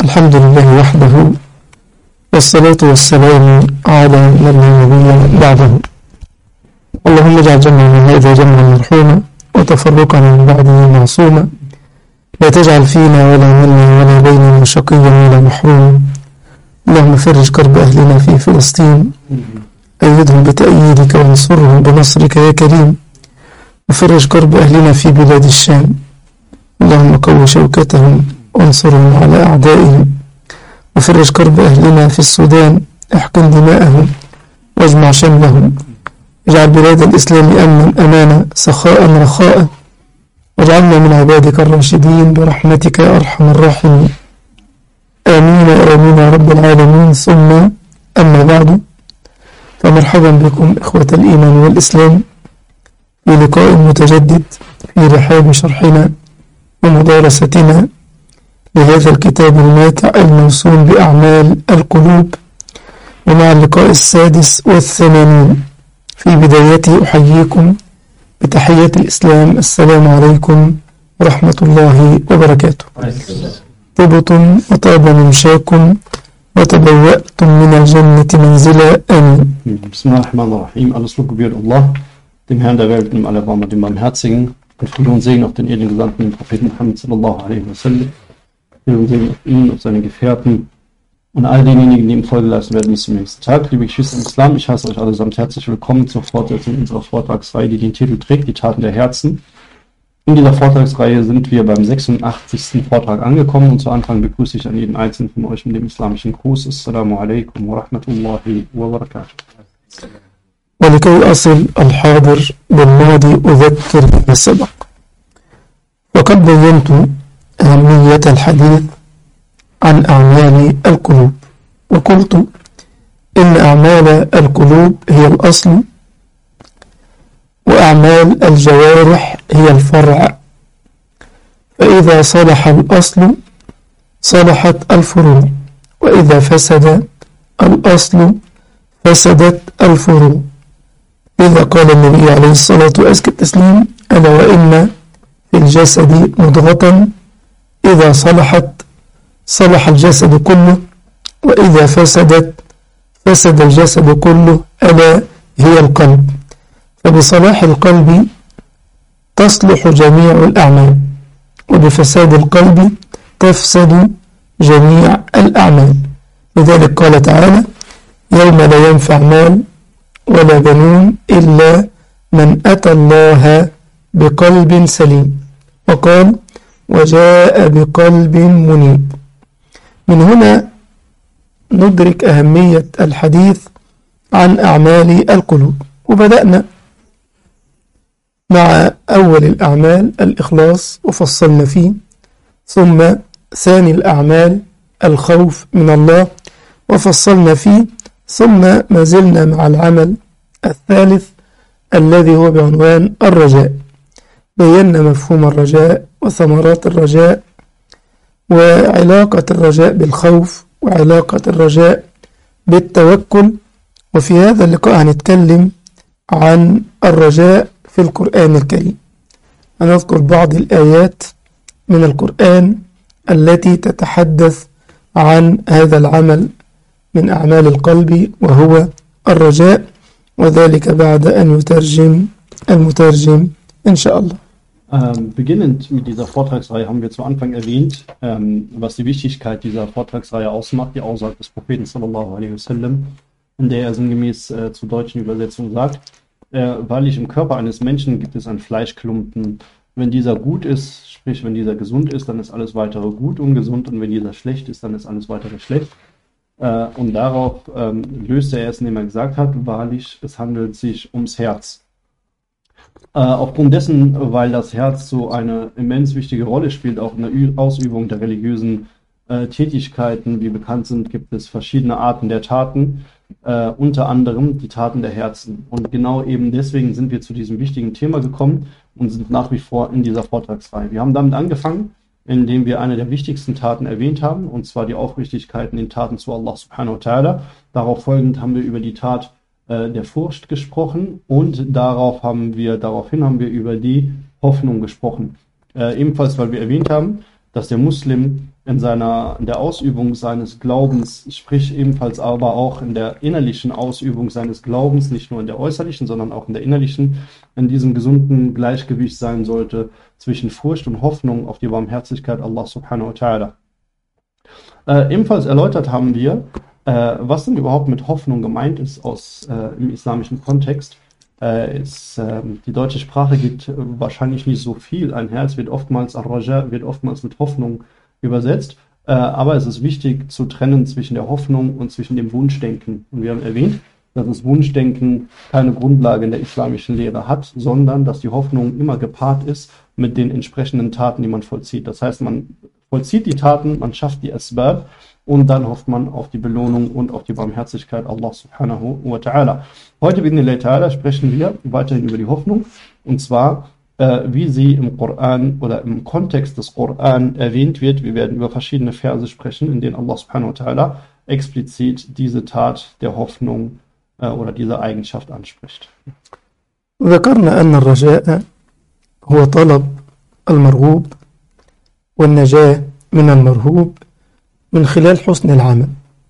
الحمد لله وحده، والصلاة والسلام على من لا نبي بعده. اللهم اجعل جمعنا هذا جمعا مرحوما، وتفرقنا من بعده معصوما، لا تجعل فينا ولا منا ولا بيننا شقيا ولا محروما. اللهم فرج كرب أهلنا في فلسطين، أيدهم بتأييدك وانصرهم بنصرك يا كريم. وفرج كرب أهلنا في بلاد الشام، اللهم قو شوكتهم وانصرهم على أعدائهم. وفرج كرب أهلنا في السودان، احقن دماءهم واجمع شملهم. اجعل بلاد الإسلام أمنا أمانا سخاء رخاء، واجعلنا من عبادك الراشدين برحمتك يا أرحم الراحمين. آمين آمين يا رب العالمين. ثم أما بعد، فمرحبا بكم إخوة الإيمان والإسلام في لقاء متجدد في رحاب شرحنا ومدارستنا لهذا الكتاب الماتع الموسوم بأعمال القلوب، ومع اللقاء 86. في بدايته أحييكم بتحية الإسلام، السلام عليكم ورحمة الله وبركاته. طبتم وطاب ممشاكم وتبوأتم من الجنة منزلا. آمين. Bismillahirrahmanirrahim. Alles Lob gebührt Allah, dem Herrn der Welt, dem Allerbarmer, dem Barmherzigen, und Friede und Segen auf den edlen Gesandten, den Propheten Muhammad sallallahu alaihi wasallam. Friede und Segen auf ihn, auf seine Gefährten und all denjenigen, die ihm Folge leisten werden bis zum nächsten Tag. Liebe Geschwister im Islam, ich heiße euch allesamt herzlich willkommen zur Fortsetzung unserer Vortragsreihe, die den Titel trägt, die Taten der Herzen. In dieser Vortragsreihe sind wir beim 86. Vortrag angekommen, und zu Anfang begrüße ich an jeden einzelnen von euch mit dem islamischen Gruß. Assalamu alaikum wa rahmatullahi wa barakatuh. ولكي أصل الحاضر بالماضي أذكر بما سبق. وقد بينت أهمية الحديث عن أعمال القلوب، وقلت إن أعمال القلوب هي الأصل، وأعمال الجوارح هي الفرع. فإذا صلح الأصل صلحت الفروع، وإذا فسد الأصل فسدت الفروع. إذا قال النبي عليه الصلاة والتسليم: ألا وإن في الجسد مضغة إذا صلحت صلح الجسد كله، وإذا فسدت فسد الجسد كله، ألا هي القلب. فبصلاح القلب تصلح جميع الأعمال، وبفساد القلب تفسد جميع الأعمال. لذلك قال تعالى: يوم لا ينفع مال ولا بنون إلا من أتى الله بقلب سليم. وقال: وجاء بقلب منيب. من هنا ندرك أهمية الحديث عن أعمال القلوب، وبدأنا مع أول الأعمال الإخلاص وفصلنا فيه، ثم ثاني الأعمال الخوف من الله وفصلنا فيه، ثم ما زلنا مع العمل الثالث الذي هو بعنوان الرجاء. بينا مفهوم الرجاء وثمرات الرجاء، وعلاقة الرجاء بالخوف، وعلاقة الرجاء بالتوكل. وفي هذا اللقاء هنتكلم عن الرجاء في القرآن الكريم. هنذكر بعض الآيات من القرآن التي تتحدث عن هذا العمل من أعمال القلب وهو الرجاء، وذلك بعد أن يترجم المترجم إن شاء الله. Beginnend mit dieser Vortragsreihe haben wir zu Anfang erwähnt, was die Wichtigkeit dieser Vortragsreihe ausmacht, die Aussage des Propheten sallallahu alaihi wasallam, in der er sinngemäß zur deutschen Übersetzung sagt: Wahrlich, im Körper eines Menschen gibt es einen Fleischklumpen. Wenn dieser gut ist, sprich wenn dieser gesund ist, dann ist alles weitere gut und gesund, und wenn dieser schlecht ist, dann ist alles weitere schlecht. Und darauf löste er es, indem er gesagt hat: Wahrlich, es handelt sich ums Herz. Aufgrund dessen, weil das Herz so eine immens wichtige Rolle spielt, auch in der Ausübung der religiösen Tätigkeiten, wie bekannt sind, gibt es verschiedene Arten der Taten, unter anderem die Taten der Herzen. Und genau eben deswegen sind wir zu diesem wichtigen Thema gekommen und sind nach wie vor in dieser Vortragsreihe. Wir haben damit angefangen, indem wir eine der wichtigsten Taten erwähnt haben, und zwar die Aufrichtigkeit in den Taten zu Allah subhanahu wa ta'ala. Darauf folgend haben wir über die Tat der Furcht gesprochen, und daraufhin haben wir über die Hoffnung gesprochen. Ebenfalls, weil wir erwähnt haben, dass der Muslim in der Ausübung seines Glaubens, sprich ebenfalls aber auch in der innerlichen Ausübung seines Glaubens, nicht nur in der äußerlichen, sondern auch in der innerlichen, in diesem gesunden Gleichgewicht sein sollte zwischen Furcht und Hoffnung auf die Barmherzigkeit Allah subhanahu wa ta'ala. Ebenfalls erläutert haben wir, was denn überhaupt mit Hoffnung gemeint ist im islamischen Kontext. Die deutsche Sprache geht wahrscheinlich nicht so viel einher. Es wird oftmals Ar-Raja, wird oftmals mit Hoffnung übersetzt. Aber es ist wichtig zu trennen zwischen der Hoffnung und zwischen dem Wunschdenken. Und wir haben erwähnt, dass das Wunschdenken keine Grundlage in der islamischen Lehre hat, sondern dass die Hoffnung immer gepaart ist mit den entsprechenden Taten, die man vollzieht. Das heißt, man vollzieht die Taten, man schafft die Asbab und dann hofft man auf die Belohnung und auf die Barmherzigkeit Allah subhanahu wa ta'ala. Heute sprechen wir weiterhin über die Hoffnung, und zwar wie sie im Koran oder im Kontext des Koran erwähnt wird. Wir werden über verschiedene Verse sprechen, in denen Allah subhanahu wa ta'ala explizit diese Tat der Hoffnung oder diese Eigenschaft anspricht. ذكرنا أن الرجاء هو طلب المرغوب والنجاة من المرهوب من خلال حسن العمل.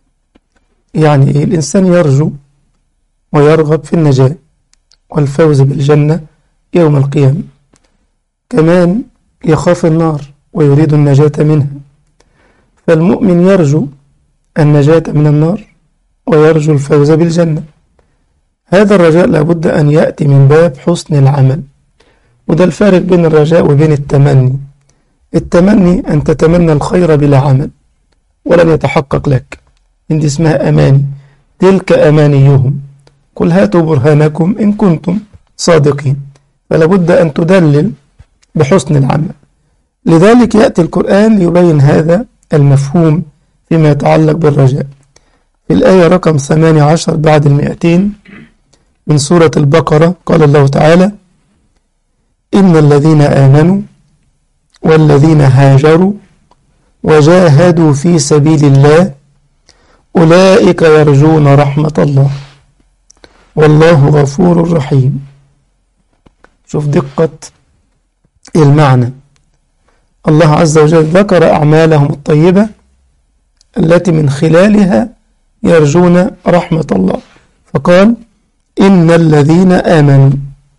يعني الإنسان يرجو ويرغب في النجاة والفوز بالجنة يوم القيامة، كمان يخاف النار ويريد النجاة منها. فالمؤمن يرجو النجاة من النار ويرجو الفوز بالجنة. هذا الرجاء لابد أن يأتي من باب حسن العمل، وده الفارق بين الرجاء وبين التمني. التمني أن تتمنى الخير بلا عمل ولن يتحقق لك، دي اسمها أماني، تلك أمانيهم قل هاتوا برهانكم إن كنتم صادقين. فلابد أن تدلل بحسن العمل. لذلك يأتي القرآن ليبين هذا المفهوم فيما يتعلق بالرجاء. في الآية رقم 18 بعد 200 من سورة البقرة قال الله تعالى: إن الذين آمنوا والذين هاجروا وجاهدوا في سبيل الله أولئك يرجون رحمة الله والله غفور رحيم. شوف دقة المعنى. الله عز وجل ذكر أعمالهم الطيبة التي من خلالها يرجون رحمة الله، فقال: إن الذين آمنوا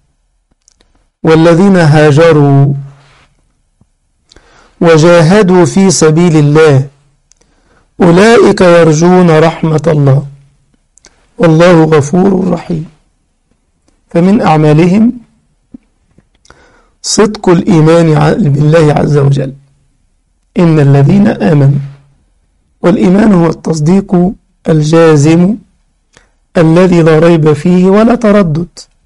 والذين هاجروا وجاهدوا في سبيل الله أولئك يرجون رحمة الله والله غفور رحيم. فمن أعمالهم صدق الإيمان بالله عز وجل. إن الذين آمنوا، والإيمان هو التصديق الجازم الذي لا ريب فيه ولا تردد.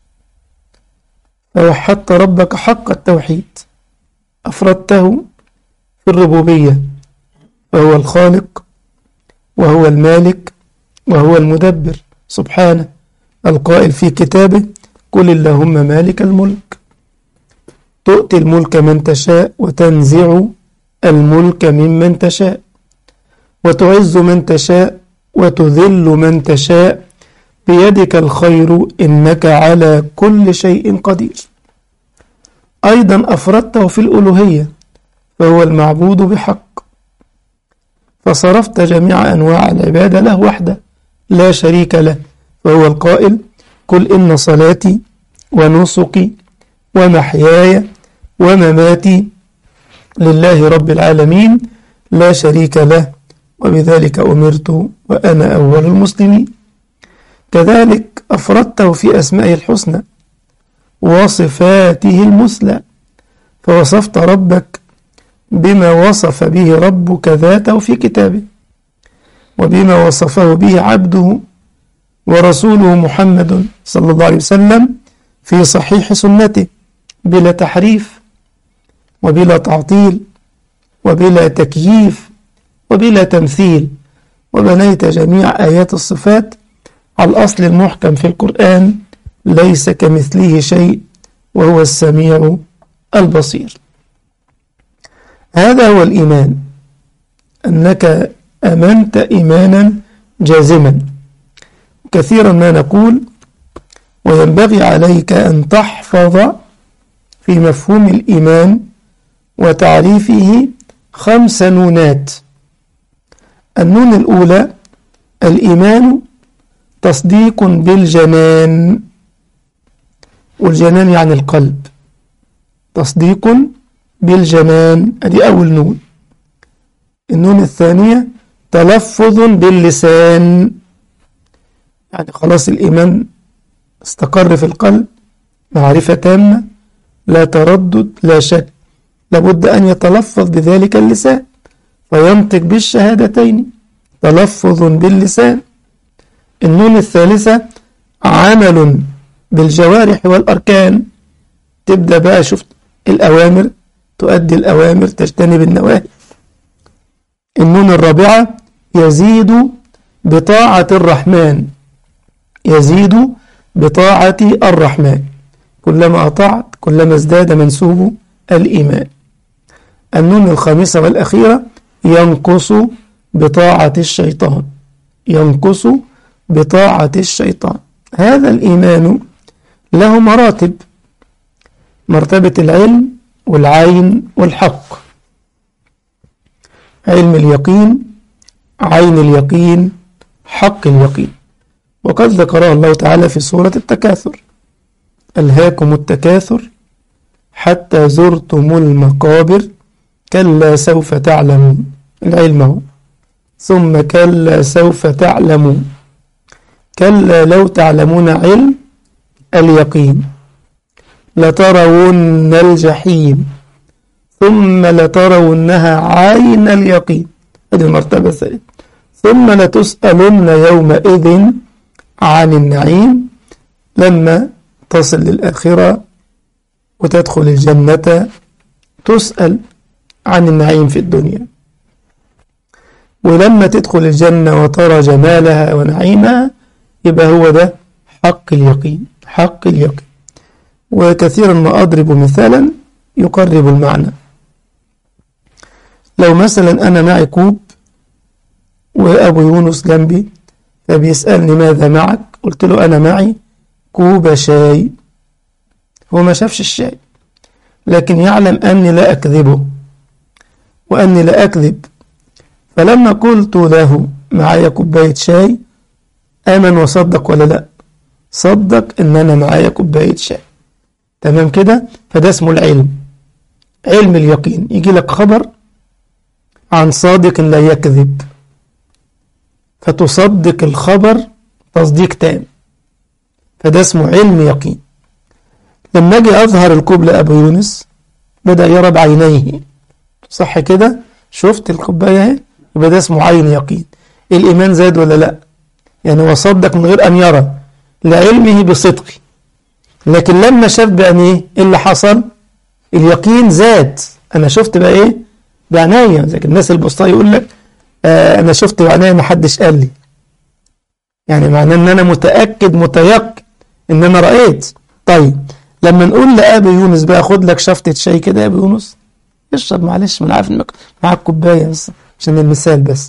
فوحدت ربك حق التوحيد، أفردته في الربوبية، فهو الخالق وهو المالك وهو المدبر سبحانه، القائل في كتابه: قل اللهم مالك الملك تؤتي الملك من تشاء وتنزع الملك ممن تشاء وتعز من تشاء وتذل من تشاء بيدك الخير إنك على كل شيء قدير. أيضا أفردته في الألوهية، فهو المعبود بحق، فصرفت جميع أنواع العبادة له وحده لا شريك له، فهو القائل: قل إن صلاتي ونسكي ومحياي ومماتي لله رب العالمين لا شريك له وبذلك أمرت وأنا أول المسلمين. كذلك أفردته في أسمائه الحسنى وصفاته المثلى، فوصفت ربك بما وصف به ربك ذاته في كتابه، وبما وصفه به عبده ورسوله محمد صلى الله عليه وسلم في صحيح سنته، بلا تحريف وبلا تعطيل وبلا تكييف وبلا تمثيل. وبنيت جميع آيات الصفات على الأصل المحكم في القرآن: ليس كمثله شيء وهو السميع البصير. هذا هو الإيمان، أنك آمنت إيمانا جازما. كثيرا ما نقول وينبغي عليك أن تحفظ في مفهوم الإيمان وتعريفه 5 نونات النون الأولى الإيمان تصديق بالجنان، والجنان يعني القلب، تصديق بالجنان، ادي أول نون. النون الثانية تلفظ باللسان، يعني خلاص الإيمان استقر في القلب، معرفة تامة لا تردد لا شك، لابد أن يتلفظ بذلك اللسان فينطق بالشهادتين، تلفظ باللسان. النون الثالثة عمل بالجوارح والأركان، تبدأ بقى شفت الأوامر، تؤدي الأوامر، تجتنب النواهي. النون الرابعة يزيد بطاعة الرحمن، يزيد بطاعة الرحمن، كلما أطعت كلما ازداد منسوب الإيمان. النون الخامسة والأخيرة ينقص بطاعة الشيطان، ينقص بطاعة الشيطان. هذا الإيمان له مراتب، مرتبة العلم والعين والحق، علم اليقين، عين اليقين، حق اليقين. وقد ذكرها الله تعالى في سورة التكاثر: ألهاكم التكاثر حتى زرتم المقابر كلا سوف تعلمون، العلم، ثم كلا سوف تعلمون، كلا لو تعلمون علم اليقين لترون الجحيم ثم لترونها عين اليقين، هذه المرتبة الثالثة. ثم لتسألن يومئذ عن النعيم، لما تصل للآخرة وتدخل الجنة تسأل عن النعيم في الدنيا، ولما تدخل الجنة وترى جمالها ونعيمها يبقى هو ده حق اليقين، حق اليقين. وكثيرا ما أضرب مثالا يقرب المعنى. لو مثلا أنا معي كوب وأبو يونس جنبي فبيسألني ماذا معك، قلت له أنا معي كوب شاي، هو ما شافش الشاي لكن يعلم أني لا أكذبه وأني لا أكذب، فلما قلت له معايا كوباية شاي آمن وصدق ولا لا؟ صدق إن أنا معايا كوباية شاي، تمام كده؟ فده اسمه العلم، علم اليقين. يجي لك خبر عن صادق لا يكذب فتصدق الخبر تصديق تام، فده اسمه علم يقين. لما اجي أظهر الكوب لأبو يونس بدأ يرى بعينيه، صح كده؟ شفت الكوباية اهي، يبقى ده اسمه عين يقين. الإيمان زاد ولا لا؟ يعني وصدق من غير أن يرى لعلمه بصدقه، لكن لما شاف بعينيه إيه اللي حصل؟ اليقين زاد، أنا شفت بقى إيه؟ بعناية. زي الناس البسطاء يقول لك أنا شفت بعناية ما حدش قال لي، يعني معناه أن أنا متأكد متيقن أن أنا رأيت. طيب لما نقول لأبي يونس بقى خد لك شفطة شاي كده يا أبي يونس اشرب، معلش ما أنا عارف إنك معاك كوباية بس عشان المثال بس،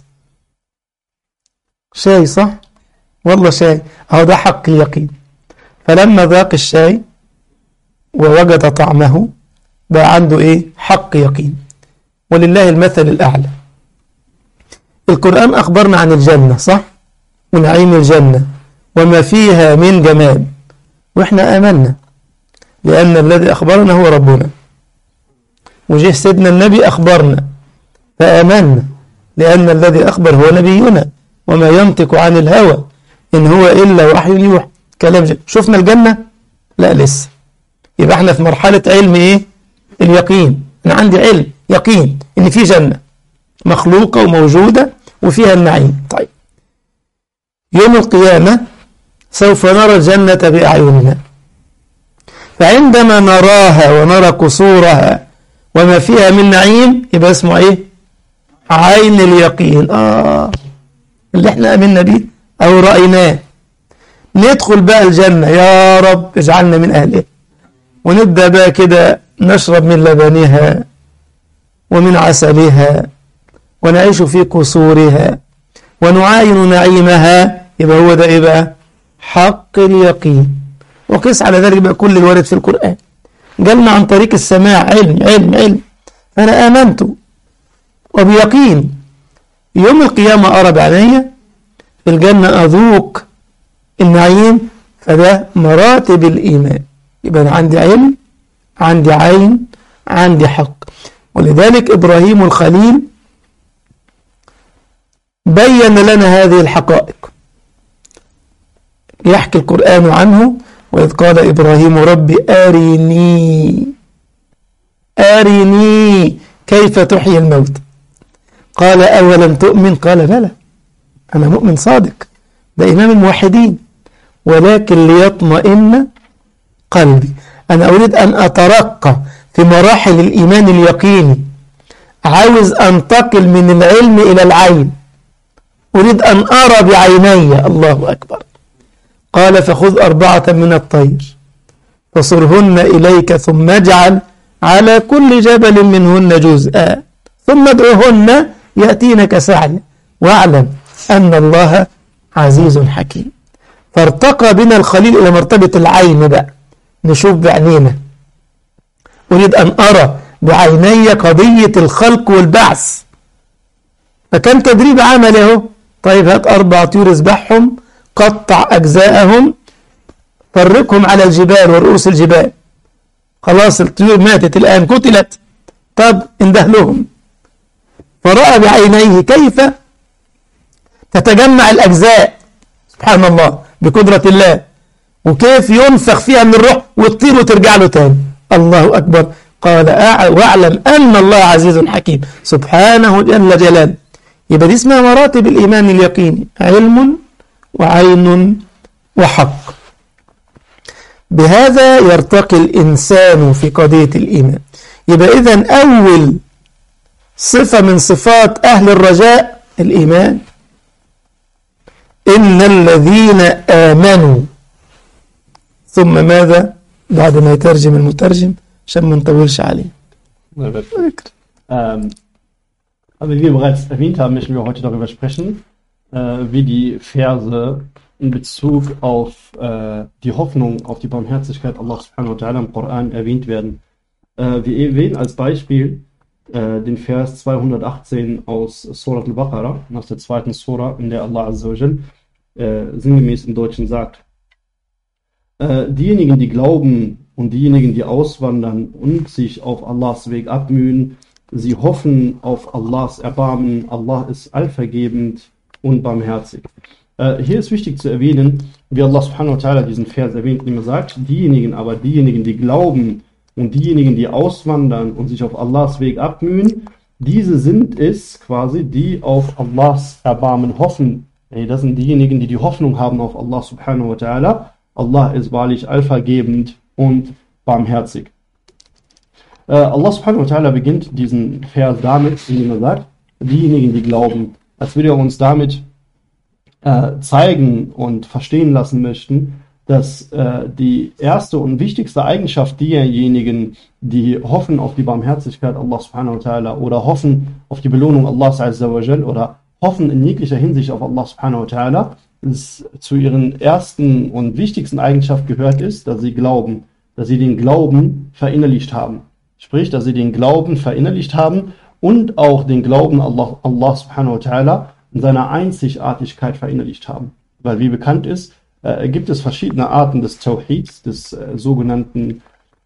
شاي صح؟ والله شاي، أهو ده حق اليقين. فلما ذاق الشاي ووجد طعمه بقى عنده إيه؟ حق يقين. ولله المثل الأعلى. القرآن أخبرنا عن الجنة صح؟ ونعيم الجنة وما فيها من جمال، وإحنا آمنا لأن الذي أخبرنا هو ربنا، وجه سيدنا النبي أخبرنا فآمنا لأن الذي أخبر هو نبينا وما ينطق عن الهوى إن هو إلا وحي يوحى، كلام جميل. شفنا الجنة؟ لا لسه. يبقى احنا في مرحلة علم إيه؟ اليقين. أنا عندي علم يقين إن في جنة مخلوقة وموجودة وفيها النعيم. طيب يوم القيامة سوف نرى الجنة بأعيننا، فعندما نراها ونرى قصورها وما فيها من نعيم يبقى اسمه ايه؟ عين اليقين. اللي احنا امنا بيه او رأيناه. ندخل بقى الجنة، يا رب اجعلنا من اهلها، ونبدأ بقى كده نشرب من لبنها ومن عسلها ونعيش في قصورها ونعاين نعيمها، يبقى هو ده ايه بقى؟ حق اليقين. وقيس على ذلك بقى كل الوارد في القرآن، جالنا عن طريق السماع علم علم علم، فأنا آمنت وبيقين يوم القيامة أرى بعيني، في الجنة أذوق النعيم. فده مراتب الإيمان. يبقى أنا عندي علم، عندي عين، عندي حق. ولذلك إبراهيم الخليل بين لنا هذه الحقائق. يحكي القرآن عنه: وإذ قال إبراهيم ربي أرني كيف تحيي الموت. قال أولم تؤمن؟ قال بلى، أنا مؤمن صادق، ده إمام الموحدين، ولكن ليطمئن قلبي. أنا أريد أن أترقى في مراحل الإيمان اليقيني، عاوز أنتقل من العلم إلى العين، أريد أن أرى بعيني. الله أكبر. قال فخذ 4 من الطير فصرهن إليك ثم اجعل على كل جبل منهن جزءا ثم ادعهن يأتينك سعيا واعلم أن الله عزيز حكيم. فارتقى بنا الخليل إلى مرتبة العين بقى، نشوف بعينينا. أريد أن أرى بعيني قضية الخلق والبعث. فكان تدريب عمله: طيب هات 4 طيور اذبحهم، قطع أجزاءهم، فرقهم على الجبال ورؤوس الجبال. خلاص الطيور ماتت الآن، قتلت، طب اندهلهم. فرأى بعينيه كيف تتجمع الأجزاء، سبحان الله بقدرة الله، وكيف ينفخ فيها من الروح وتطير وترجع له تاني. الله أكبر. قال واعلم أن الله عزيز حكيم سبحانه جل جلاله. يبقى دي اسمها مراتب الإيمان اليقيني: علم وعين وحق. بهذا يرتقي الإنسان في قضية الإيمان. يبقى إذن أول صفة من صفات أهل الرجاء الإيمان. إن الذين آمنوا، ثم ماذا بعد ما يترجم المترجم عشان ما نطولش عليه. Aber wie wir bereits erwähnt haben, möchten wir heute darüber sprechen, wie die Verse in Bezug auf die Hoffnung auf die Barmherzigkeit Allah subhanahu wa ta'ala im Koran erwähnt werden. Wir erwähnen als Beispiel den Vers 218 aus Surat al-Baqarah, aus der 2. Surah, in der Allah azza wa jal sinngemäß im Deutschen sagt: Diejenigen, die glauben und diejenigen, die auswandern und sich auf Allahs Weg abmühen, sie hoffen auf Allahs Erbarmen. Allah ist allvergebend und barmherzig. Hier ist wichtig zu erwähnen, wie Allah subhanahu wa ta'ala diesen Vers erwähnt, indem er sagt: diejenigen, die glauben und diejenigen, die auswandern und sich auf Allahs Weg abmühen, diese sind es quasi, die auf Allahs Erbarmen hoffen. Das sind diejenigen, die die Hoffnung haben auf Allah subhanahu wa ta'ala. Allah ist wahrlich allvergebend und barmherzig. Allah subhanahu wa ta'ala beginnt diesen Vers damit, indem er sagt: diejenigen, die glauben, als würde er uns damit zeigen und verstehen lassen möchten, dass die erste und wichtigste Eigenschaft derjenigen, die hoffen auf die Barmherzigkeit Allah subhanahu wa ta'ala oder hoffen auf die Belohnung Allahs azza wa jal oder hoffen in jeglicher Hinsicht auf Allah subhanahu wa ta'ala, zu ihren ersten und wichtigsten Eigenschaften gehört ist, dass sie glauben, dass sie den Glauben verinnerlicht haben. Sprich, dass sie den Glauben verinnerlicht haben und auch den Glauben Allah subhanahu wa ta'ala in seiner Einzigartigkeit verinnerlicht haben. Weil wie bekannt ist, gibt es verschiedene Arten des Tawhids, des sogenannten,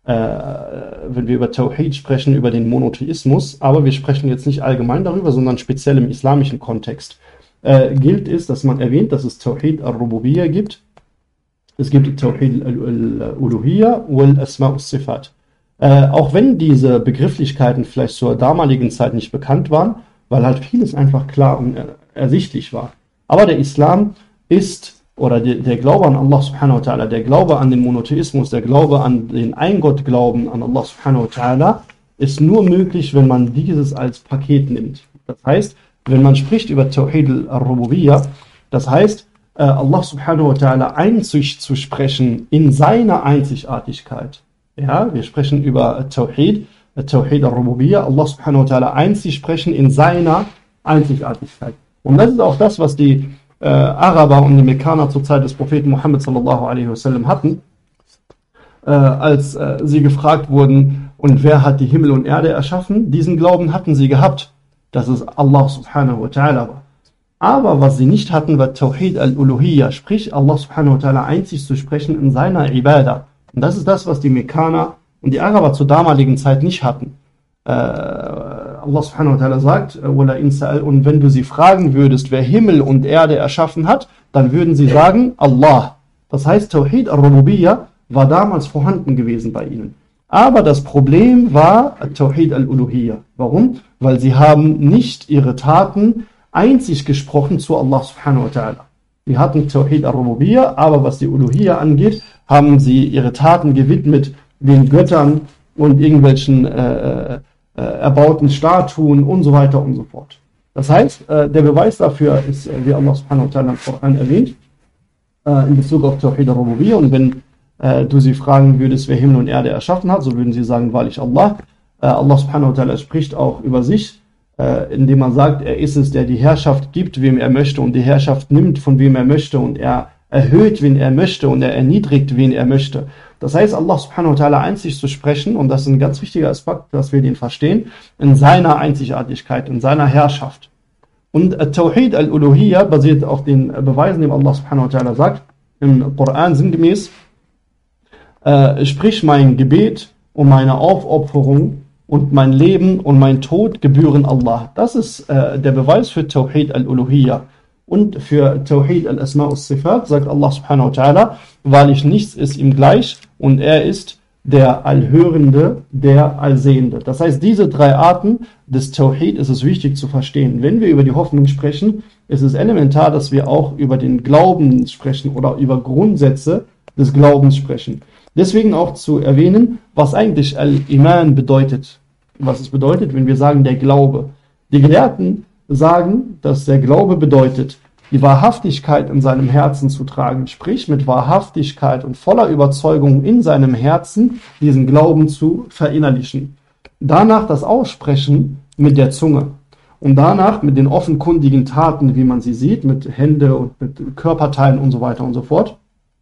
wenn wir über Tawhid sprechen, über den Monotheismus, aber wir sprechen jetzt nicht allgemein darüber, sondern speziell im islamischen Kontext. Gilt es, dass man erwähnt, dass es Tawhid al-Rububiyya gibt, es gibt Tawhid al-Uluhiyya und al-Asma' al-Sifat. Auch wenn diese Begrifflichkeiten vielleicht zur damaligen Zeit nicht bekannt waren, weil halt vieles einfach klar und ersichtlich war. Aber der Islam ist, oder der Glaube an Allah subhanahu wa ta'ala, der Glaube an den Monotheismus, der Glaube an den Eingottglauben an Allah subhanahu wa ta'ala, ist nur möglich, wenn man dieses als Paket nimmt. Das heißt, wenn man spricht über Tawhid al-Rububiyya, das heißt, Allah subhanahu wa ta'ala einzig zu sprechen in seiner Einzigartigkeit. Ja, wir sprechen über Tawhid al-Rububiyya, Allah subhanahu wa ta'ala einzig sprechen in seiner Einzigartigkeit. Und das ist auch das, was die Araber und die Mekkaner zur Zeit des Propheten Muhammad sallallahu alaihi wasallam hatten, als sie gefragt wurden, und wer hat die Himmel und Erde erschaffen? Diesen Glauben hatten sie gehabt, dass es Allah subhanahu wa ta'ala war. Aber was sie nicht hatten, war Tawhid al-Uluhiyya, sprich Allah subhanahu wa ta'ala einzig zu sprechen in seiner Ibadah. Und das ist das, was die Mekkaner und die Araber zur damaligen Zeit nicht hatten. Allah subhanahu wa ta'ala sagt, und wenn du sie fragen würdest, wer Himmel und Erde erschaffen hat, dann würden sie sagen, Allah. Das heißt, Tawhid al-Rububiyya war damals vorhanden gewesen bei ihnen. Aber das Problem war Tawhid al-Uluhiyya. Warum? Weil sie haben nicht ihre Taten einzig gesprochen zu Allah subhanahu wa ta'ala. Sie hatten Tawhid al-Rububiyya, aber was die Uluhiyya angeht, haben sie ihre Taten gewidmet den Göttern und irgendwelchen erbauten Statuen und so weiter und so fort. Das heißt, der Beweis dafür ist, wie Allah subhanahu wa ta'ala im Koran erwähnt, in Bezug auf Tawhid al-Rububiyya. Und wenn du sie fragen würdest, wer Himmel und Erde erschaffen hat, so würden sie sagen, wahrlich Allah. Allah subhanahu wa ta'ala spricht auch über sich, indem er sagt, er ist es, der die Herrschaft gibt, wem er möchte, und die Herrschaft nimmt, von wem er möchte, und er erhöht, wen er möchte, und er erniedrigt, wen er möchte. Das heißt, Allah subhanahu wa ta'ala einzig zu sprechen, und das ist ein ganz wichtiger Aspekt, dass wir den verstehen, in seiner Einzigartigkeit, in seiner Herrschaft. Und Tawhid al-Uluhiyya basiert auf den Beweisen, die Allah subhanahu wa ta'ala sagt, im Koran sinngemäß, sprich mein Gebet und meine Aufopferung und mein Leben und mein Tod gebühren Allah. Das ist der Beweis für Tawhid al-Uluhiyya. Und für Tawhid al-Asma' al-Sifat sagt Allah subhanahu wa ta'ala, wahrlich nichts ist ihm gleich und er ist der Allhörende, der Allsehende. Das heißt, diese drei Arten des Tawhid ist es wichtig zu verstehen. Wenn wir über die Hoffnung sprechen, ist es elementar, dass wir auch über den Glauben sprechen oder über Grundsätze des Glaubens sprechen. Deswegen auch zu erwähnen, was eigentlich Al-Iman bedeutet. Was es bedeutet, wenn wir sagen, der Glaube. Die Gelehrten sagen, dass der Glaube bedeutet, die Wahrhaftigkeit in seinem Herzen zu tragen, sprich mit Wahrhaftigkeit und voller Überzeugung in seinem Herzen diesen Glauben zu verinnerlichen. Danach das Aussprechen mit der Zunge und danach mit den offenkundigen Taten, wie man sie sieht, mit Hände und mit Körperteilen und so weiter und so fort.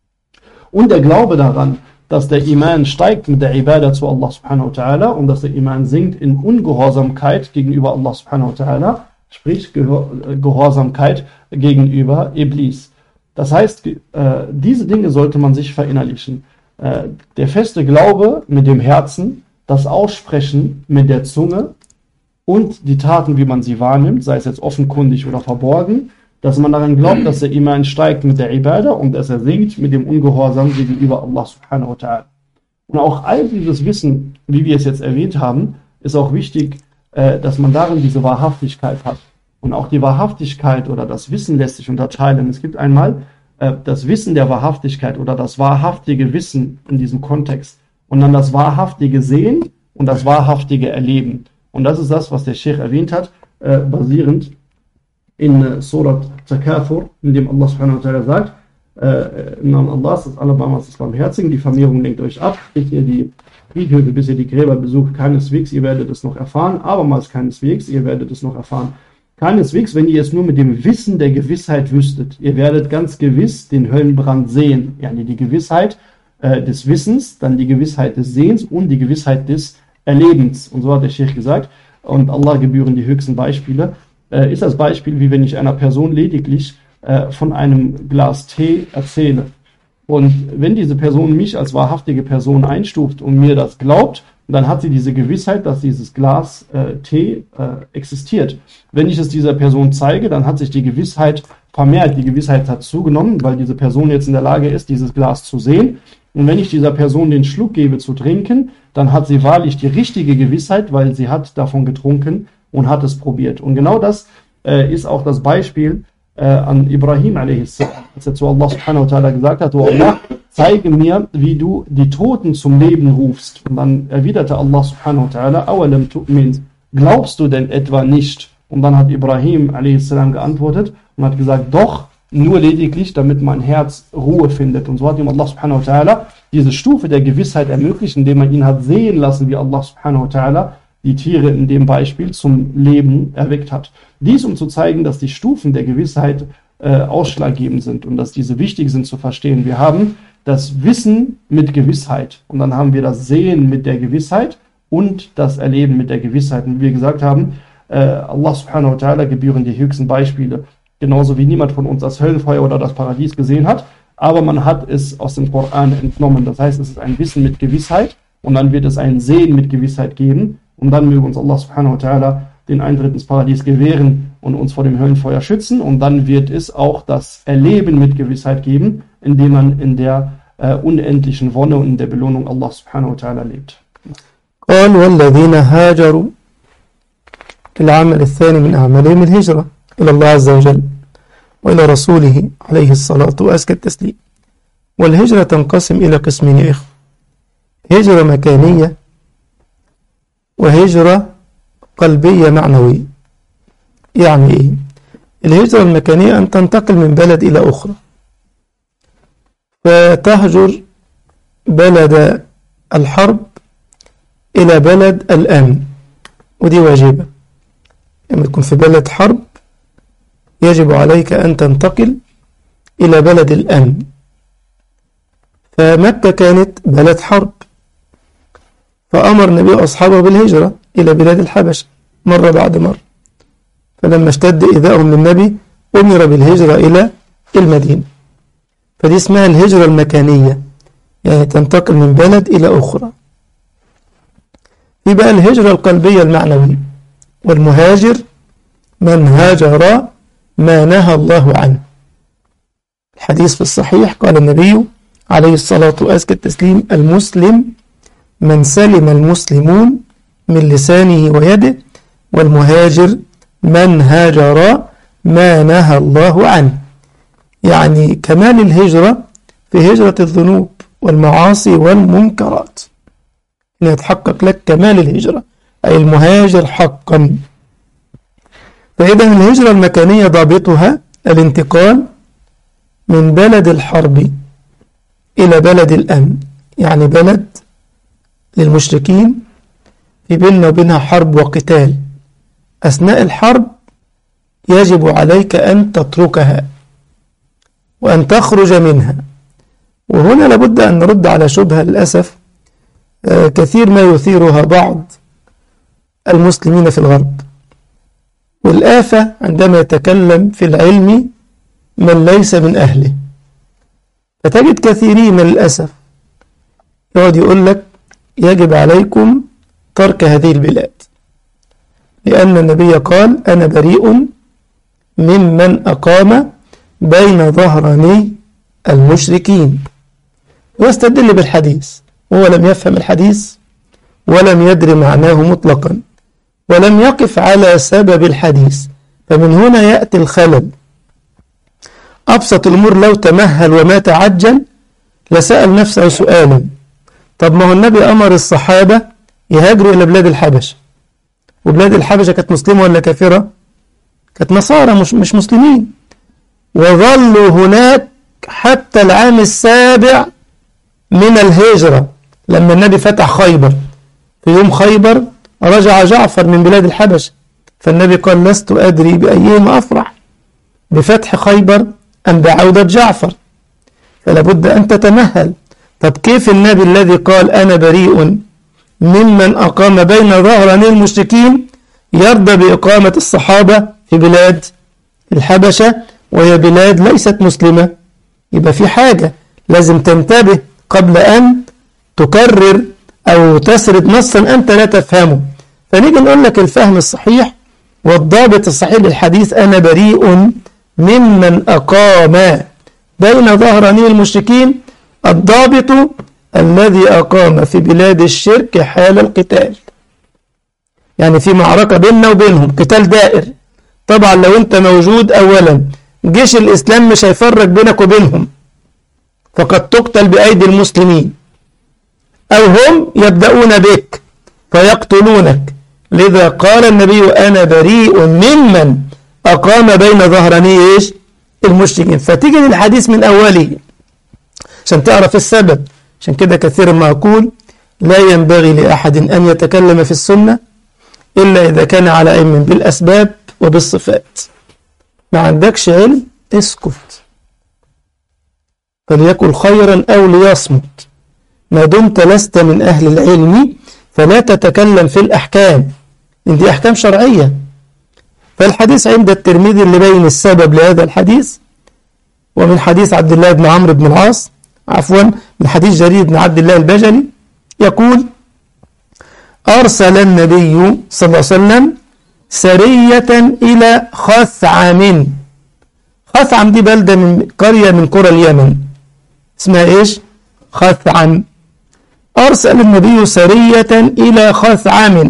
Und der Glaube daran, dass der Iman steigt mit der Ibadah zu Allah subhanahu wa ta'ala und dass der Iman sinkt in Ungehorsamkeit gegenüber Allah subhanahu wa ta'ala, sprich Gehorsamkeit gegenüber Iblis. Das heißt, diese Dinge sollte man sich verinnerlichen. Der feste Glaube mit dem Herzen, das Aussprechen mit der Zunge und die Taten, wie man sie wahrnimmt, sei es jetzt offenkundig oder verborgen, dass man daran glaubt, dass der Iman steigt mit der Ibadah und dass er sinkt mit dem Ungehorsam gegenüber Allah subhanahu wa ta'ala. Und auch all dieses Wissen, wie wir es jetzt erwähnt haben, ist auch wichtig, dass man darin diese Wahrhaftigkeit hat. Und auch die Wahrhaftigkeit oder das Wissen lässt sich unterteilen. Es gibt einmal das Wissen der Wahrhaftigkeit oder das wahrhaftige Wissen in diesem Kontext und dann das wahrhaftige Sehen und das wahrhaftige Erleben. Und das ist das, was der Sheikh erwähnt hat, basierend in Surat Takathur, in dem Allah subhanahu wa ta'ala sagt, im Namen Allahs, des Alabamas des Barmherzigen, die Vermehrung lenkt euch ab, nicht ihr die Friedhöfe, bis ihr die Gräber besucht, keineswegs, ihr werdet es noch erfahren, abermals keineswegs, ihr werdet es noch erfahren. Keineswegs, wenn ihr es nur mit dem Wissen der Gewissheit wüsstet. Ihr werdet ganz gewiss den Höllenbrand sehen. Ja, die Gewissheit des Wissens, dann die Gewissheit des Sehens und die Gewissheit des Erlebens. Und so hat der Sheikh gesagt, und Allah gebühren die höchsten Beispiele, ist das Beispiel, wie wenn ich einer Person lediglich von einem Glas Tee erzähle. Und wenn diese Person mich als wahrhaftige Person einstuft und mir das glaubt, dann hat sie diese Gewissheit, dass dieses Glas Tee existiert. Wenn ich es dieser Person zeige, dann hat sich die Gewissheit vermehrt, die Gewissheit hat zugenommen, weil diese Person jetzt in der Lage ist, dieses Glas zu sehen. Und wenn ich dieser Person den Schluck gebe zu trinken, dann hat sie wahrlich die richtige Gewissheit, weil sie hat davon getrunken und hat es probiert. Und genau das ist auch das Beispiel an Ibrahim a.s., als er zu Allah subhanahu wa ta'ala gesagt hat, oh Allah, zeige mir, wie du die Toten zum Leben rufst. Und dann erwiderte Allah subhanahu wa ta'ala, awalam tu'min, glaubst du denn etwa nicht? Und dann hat Ibrahim a.s. geantwortet und hat gesagt, doch, nur lediglich, damit mein Herz Ruhe findet. Und so hat ihm Allah subhanahu wa ta'ala diese Stufe der Gewissheit ermöglicht, indem man ihn hat sehen lassen, wie Allah subhanahu wa ta'ala die Tiere in dem Beispiel zum Leben erweckt hat. Dies, um zu zeigen, dass die Stufen der Gewissheit ausschlaggebend sind und dass diese wichtig sind zu verstehen. Wir haben das Wissen mit Gewissheit und dann haben wir das Sehen mit der Gewissheit und das Erleben mit der Gewissheit. Und wie wir gesagt haben, Allah subhanahu wa ta'ala gebühren die höchsten Beispiele. genauso wie niemand von uns das Höllenfeuer oder das Paradies gesehen hat, aber man hat es aus dem Koran entnommen. Das heißt, es ist ein Wissen mit Gewissheit und dann wird es ein Sehen mit Gewissheit geben und dann möge uns Allah subhanahu wa ta'ala den Eintritt ins Paradies gewähren und uns vor dem Höllenfeuer schützen und dann wird es auch das Erleben mit Gewissheit geben, indem man in der unendlichen Wonne und in der Belohnung Allah subhanahu wa ta'ala lebt. قال والذين هاجروا العمل الثاني من أعمالهم الهجرة إلى الله عز وجل وإلى رسوله عليه الصلاة وأزكى التسليم. والهجرة تنقسم إلى قسمين يا إخوة: هجرة مكانية وهجرة قلبية معنوية. يعني إيه؟ الهجرة المكانية أن تنتقل من بلد إلى أخرى، فتهجر بلد الحرب إلى بلد الأمن، ودي واجبة. لما تكون في بلد حرب يجب عليك أن تنتقل إلى بلد الأمن. فمكة كانت بلد حرب، فأمر النبي أصحابه بالهجرة إلى بلاد الحبشة مرة بعد مرة، فلما اشتد إيذائهم للنبي أمر بالهجرة إلى المدينة. فدي اسمها الهجرة المكانية، يعني تنتقل من بلد إلى أخرى. في بقى الهجرة القلبية المعنوية: والمهاجر من هاجر ما نهى الله عنه. الحديث في الصحيح قال النبي عليه الصلاة وأزكى التسليم: المسلم من سلم المسلمون من لسانه ويده، والمهاجر من هاجر ما نهى الله عنه. يعني كمال الهجرة في هجرة الذنوب والمعاصي والمنكرات، أن يتحقق لك كمال الهجرة، أي المهاجر حقا. فإذا الهجرة المكانية ضابطها الانتقال من بلد الحرب إلى بلد الأمن، يعني بلد للمشركين في بيننا وبينها حرب وقتال. أثناء الحرب يجب عليك أن تتركها وأن تخرج منها. وهنا لابد أن نرد على شبهة للأسف كثير ما يثيرها بعض المسلمين في الغرب. والآفة عندما يتكلم في العلم من ليس من أهله، فتجد كثيرين من الأسف يقعد يقول لك يجب عليكم ترك هذه البلاد، لأن النبي قال: أنا بريء ممن أقام بين ظهراني المشركين، واستدل بالحديث وهو لم يفهم الحديث ولم يدري معناه مطلقا ولم يقف على سبب الحديث. فمن هنا يأتي الخلل. أبسط الأمور لو تمهل وما تعجل لسأل نفسه سؤالا: طب ما هو النبي أمر الصحابة يهاجروا إلى بلاد الحبشة، وبلاد الحبشة كانت مسلمة ولا كافرة؟ كانت نصارى مش مسلمين، وظلوا هناك حتى العام 7 من الهجرة لما النبي فتح خيبر. في يوم خيبر رجع جعفر من بلاد الحبشة، فالنبي قال: لست أدري بأيهما أفرح، بفتح خيبر أم بعودة جعفر. فلا بد أن تتمهل. طب كيف النبي الذي قال أنا بريء ممن أقام بين ظهراني المشركين يرضى بإقامة الصحابة في بلاد الحبشة وهي بلاد ليست مسلمة؟ يبقى في حاجة لازم تنتبه قبل أن تكرر أو تسرد نصا أنت لا تفهمه. فنيجي نقول لك الفهم الصحيح والضابط الصحيح للحديث: أنا بريء ممن أقام بين ظهراني المشركين. الضابط الذي أقام في بلاد الشرك حال القتال، يعني في معركة بيننا وبينهم، قتال دائر. طبعا لو أنت موجود، أولا جيش الإسلام مش هيفرق بينك وبينهم، فقد تقتل بأيدي المسلمين، أو هم يبدأون بك فيقتلونك. لذا قال النبي: أنا بريء ممن أقام بين ظهراني إيش؟ المشركين. فتيجي للحديث من أوله عشان تعرف السبب. عشان كده كثيرا ما أقول: لا ينبغي لأحد أن يتكلم في السنة إلا إذا كان على علم بالأسباب وبالصفات. ما عندكش علم اسكت، فليكن خيرا أو ليصمت. ما دمت لست من أهل العلم فلا تتكلم في الأحكام، إن دي أحكام شرعية. فالحديث عند الترمذي اللي بين السبب لهذا الحديث، ومن حديث عبد الله بن عمرو بن العاص، من حديث جرير بن عبد الله البجلي يقول: أرسل النبي صلى الله عليه وسلم سرية إلى خثعم. خثعم دي بلدة من قرية من قرى اليمن اسمها إيش؟ خثعم. أرسل النبي سرية إلى خثعم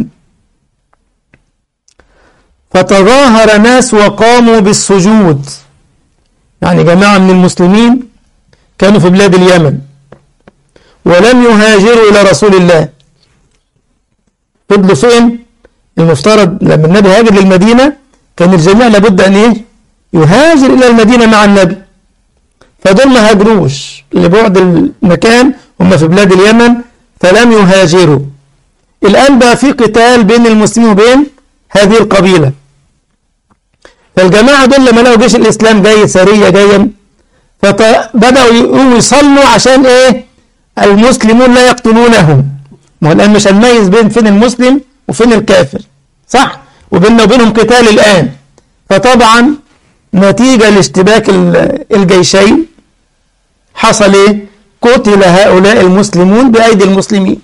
فتظاهر ناس وقاموا بالسجود، يعني جماعة من المسلمين كانوا في بلاد اليمن ولم يهاجروا إلى رسول الله. فضلوا فين؟ المفترض لما النبي هاجر للمدينة كان الجميع لابد أن إيه؟ يهاجر إلى المدينة مع النبي، فدول ما هاجروش لبعد المكان، هم في بلاد اليمن فلم يهاجروا. الآن بقى في قتال بين المسلمين وبين هذه القبيلة، فالجماعة دول لما لقوا جيش الإسلام جاي سرية جاية فبدأوا يصلوا عشان إيه؟ المسلمون لا يقتلونهم. ما هو الآن مش هنميز بين فين المسلم وفين الكافر، صح؟ وبيننا وبينهم قتال الآن. فطبعا نتيجة لاشتباك الجيشين حصل إيه؟ قتل هؤلاء المسلمون بأيدي المسلمين.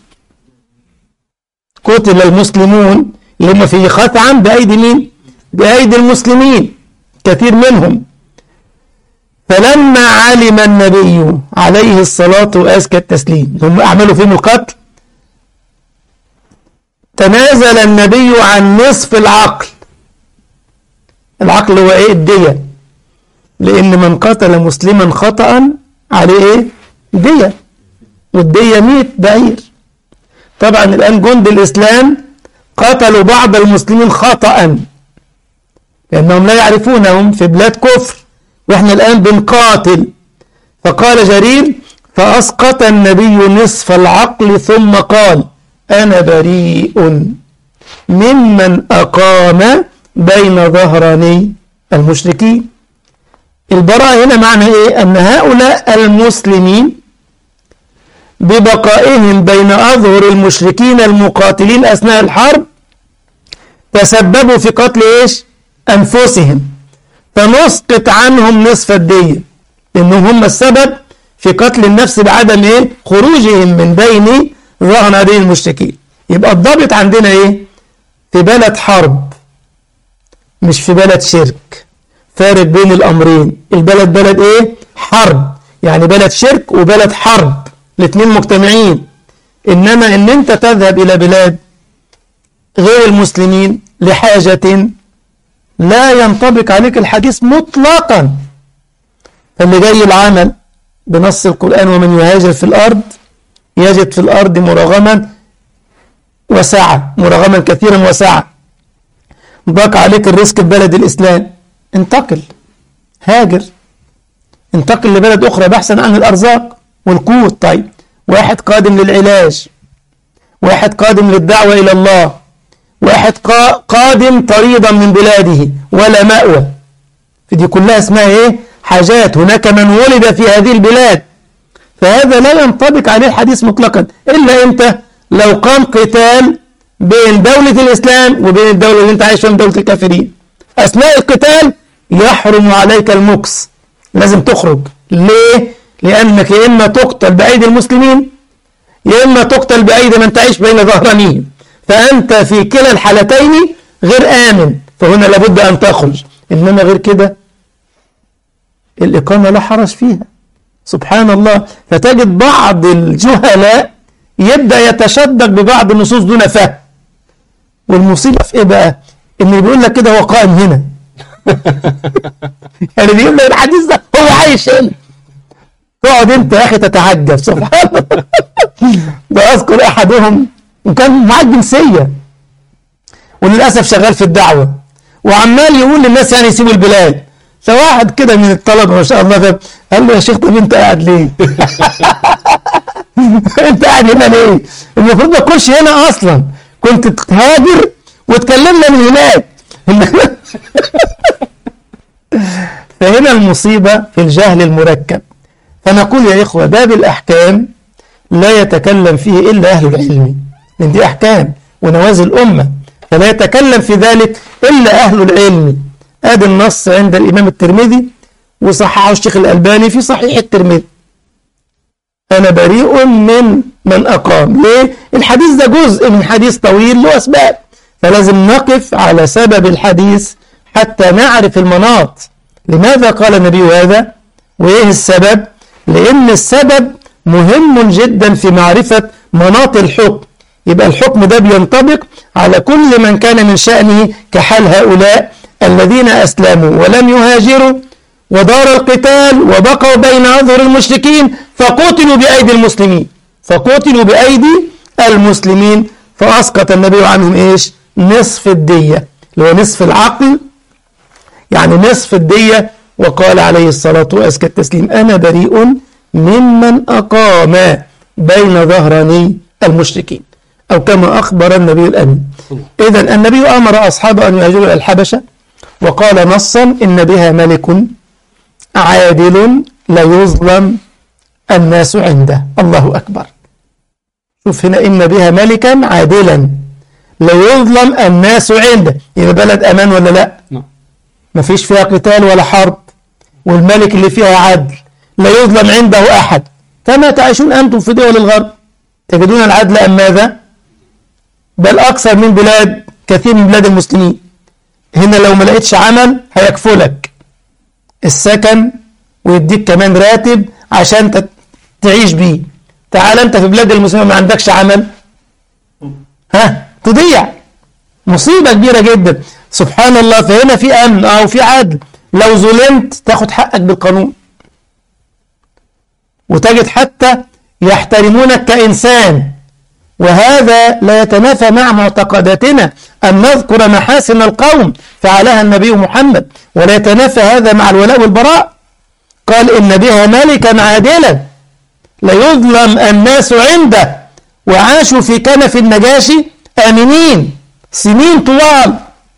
قتل المسلمون اللي هم في خثعم بأيدي مين؟ بأيدي المسلمين كثير منهم. فلما علم النبي عليه الصلاة وأزكى التسليم هم أعملوا فيهم القتل، تنازل النبي عن نصف العقل. العقل هو إيه؟ الدية، لأن من قتل مسلما خطأ عليه إيه؟ دية، والدية 100 بعير. طبعا الآن جند الإسلام قتلوا بعض المسلمين خطأ لأنهم لا يعرفونهم في بلاد كفر، وإحنا الآن بنقاتل. فقال جرير: فأسقط النبي نصف العقل ثم قال: أنا بريء ممن أقام بين ظهراني المشركين. البراءة هنا معنى إيه؟ أن هؤلاء المسلمين ببقائهم بين أظهر المشركين المقاتلين أثناء الحرب تسببوا في قتل إيش؟ أنفسهم، فنسقط عنهم نصف الدية لأنهم هم السبب في قتل النفس بعدم إيه؟ خروجهم من بين ظهراني المشركين. يبقى الضابط عندنا إيه؟ في بلد حرب مش في بلد شرك، فارق بين الأمرين. البلد بلد إيه؟ حرب، يعني بلد شرك وبلد حرب الاثنين مجتمعين. إنما إن أنت تذهب إلى بلاد غير المسلمين لحاجة لا ينطبق عليك الحديث مطلقا. فاللي جاي العمل بنص القرآن: ومن يهاجر في الأرض يجد في الأرض مراغما وسعة، مراغما كثيرا وسعة. ضاق عليك الرزق في بلد الإسلام، انتقل، هاجر، انتقل لبلد أخرى بحثا عن الأرزاق والقوت. طيب واحد قادم للعلاج، واحد قادم للدعوة إلى الله، واحد قادم طريدا من بلاده ولا مأوى، فدي كلها اسمها إيه؟ حاجات. هناك من ولد في هذه البلاد، فهذا لا ينطبق عليه الحديث مطلقا إلا أنت لو قام قتال بين دولة الإسلام وبين الدولة اللي أنت عايش فيها دولة الكافرين. أثناء القتال يحرم عليك المكس، لازم تخرج. ليه؟ لأنك يا إما تقتل بأيدي المسلمين يا إما تقتل بأيدي من تعيش بين ظهرانيهم، فأنت في كلا الحالتين غير آمن، فهنا لابد أن تخرج. إنما غير كده الإقامة لا حرج فيها. سبحان الله. فتجد بعض الجهلاء يبدأ يتشدق ببعض النصوص دون فهم. والمصيبة في إيه بقى؟ إنه بيقول لك كده هو قائم هنا يعني بيقول لك الحديث ده هو عايش هنا، تقعد أنت يا أخي تتعجب. سبحان الله. ده أذكر أحدهم وكان معاه جنسية وللأسف شغال في الدعوة وعمال يقول للناس يعني يسيبوا البلاد. فواحد كده من الطلبة ما شاء الله قال له: يا شيخ طب أنت قاعد ليه؟ أنت قاعد هنا ليه؟ المفروض ما تكونش هنا أصلا، كنت تهاجر وتكلمنا من هناك. فهنا المصيبة في الجهل المركب. فنقول يا إخوة باب الأحكام لا يتكلم فيه إلا أهل العلم، لأن دي أحكام ونوازل الأمة، فلا يتكلم في ذلك إلا أهل العلم. هذا النص عند الإمام الترمذي وصححه الشيخ الألباني في صحيح الترمذي. أنا بريء من أقام. ليه؟ الحديث ده جزء من حديث طويل له أسباب، فلازم نقف على سبب الحديث حتى نعرف المناط. لماذا قال النبي هذا؟ وإيه السبب؟ لأن السبب مهم جدا في معرفة مناط الحكم. يبقى الحكم ده بينطبق على كل من كان من شأنه كحال هؤلاء الذين أسلموا ولم يهاجروا ودار القتال وبقوا بين أظهر المشركين فقتلوا بأيدي المسلمين فأسقط النبي عنهم إيش؟ نصف الدية، اللي هو نصف العقل، يعني نصف الدية. وقال عليه الصلاة وأزكى التسليم: أنا بريء ممن أقام بين ظهراني المشركين، أو كما أخبر النبي الأمين. إذن النبي أمر أصحابه أن يهاجروا إلى الحبشة، وقال نصا: إن بها ملك عادل لا يظلم الناس عنده. الله أكبر. شوف هنا: إن بها ملكا عادلا لا يظلم الناس عنده. يبقى بلد أمان ولا لا؟ ما فيش فيها قتال ولا حرب، والملك اللي فيها عدل، لا يظلم عنده أحد. كما تعيشون أنتم في دول الغرب، تجدون العدل أم ماذا؟ بل أكثر من بلاد كثير من بلاد المسلمين. هنا لو ما لقيتش عمل هيكفلك السكن ويديك كمان راتب عشان تعيش بيه. تعال أنت في بلاد المسلمين ما عندكش عمل، تضيع، مصيبة كبيرة جدا. سبحان الله. فهنا في أمن وفي عدل. لو ظلمت تاخد حقك بالقانون، وتجد حتى يحترمونك كإنسان. وهذا لا يتنافى مع معتقداتنا أن نذكر محاسن القوم فعلها النبي محمد، ولا يتنافى هذا مع الولاء والبراء. قال: إن بها ملكا عادلا لا يظلم الناس عنده. وعاشوا في كنف النجاشي آمنين سنين طوال،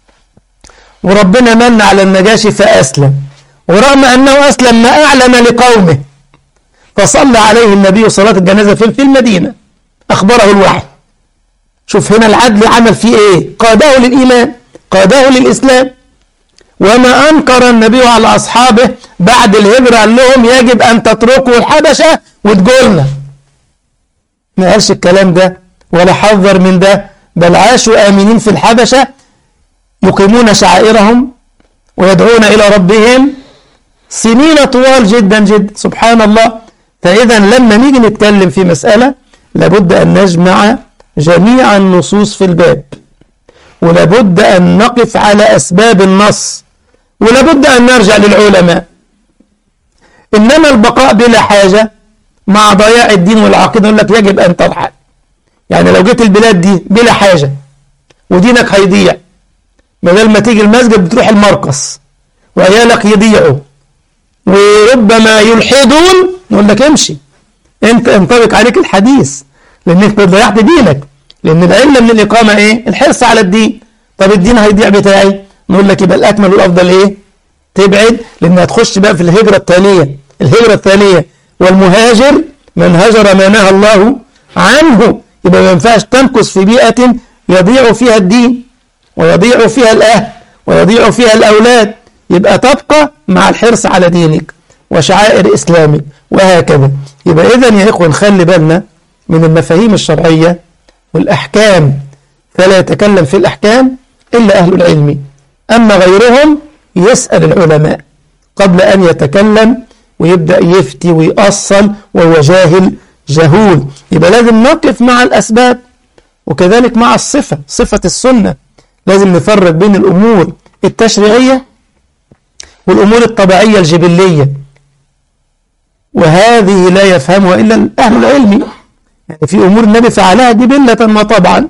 وربنا من على النجاشي فأسلم، ورغم أنه أسلم ما أعلم لقومه، فصلى عليه النبي صلاة الجنازة في المدينة، أخبره الوحي. شوف هنا العدل عمل فيه إيه؟ قاده للإيمان، قاده للإسلام. وما أنكر النبي على أصحابه بعد الهجرة قال لهم: يجب أن تتركوا الحبشة وتقولنا. ما قالش الكلام ده ولا حذر من ده، بل عاشوا آمنين في الحبشة يقيمون شعائرهم ويدعون إلى ربهم سنين طوال جدا جدا. سبحان الله. فإذا لما نيجي نتكلم في مسألة لابد أن نجمع جميع النصوص في الباب، ولابد أن نقف على أسباب النص، ولابد أن نرجع للعلماء. إنما البقاء بلا حاجة مع ضياع الدين والعقيدة يقول لك يجب أن ترحل. يعني لو جيت البلاد دي بلا حاجة ودينك هيضيع، بدل ما تيجي المسجد بتروح المرقص وعيالك يضيعوا وربما يلحدون، نقول لك امشي، انت انطبق عليك الحديث لانك ضيعت دينك. لان العلة من الإقامة ايه؟ الحرص على الدين. طب الدين هيضيع بتاعي، نقول لك يبقى الأكمل والأفضل ايه؟ تبعد، لأن هتخش بقى في الهجرة الثانية. الهجرة الثانية والمهاجر من هجر ما نهى الله عنه. يبقى ما ينفعش تمكث في بيئة يضيع فيها الدين ويضيع فيها الأهل ويضيع فيها الأولاد. يبقى تبقى مع الحرص على دينك وشعائر إسلامك وهكذا. يبقى إذن يا إخوة نخلي بالنا من المفاهيم الشرعية والأحكام، فلا يتكلم في الأحكام إلا أهل العلم، أما غيرهم يسأل العلماء قبل أن يتكلم ويبدأ يفتي ويأصل وهو جاهل جهول. يبقى لازم نقف مع الأسباب، وكذلك مع الصفة، صفة السنة. لازم نفرق بين الأمور التشريعية والأمور الطبيعية الجبلية، وهذه لا يفهمها إلا أهل العلم. يعني في أمور النبي فعلها جبلة وطبعا،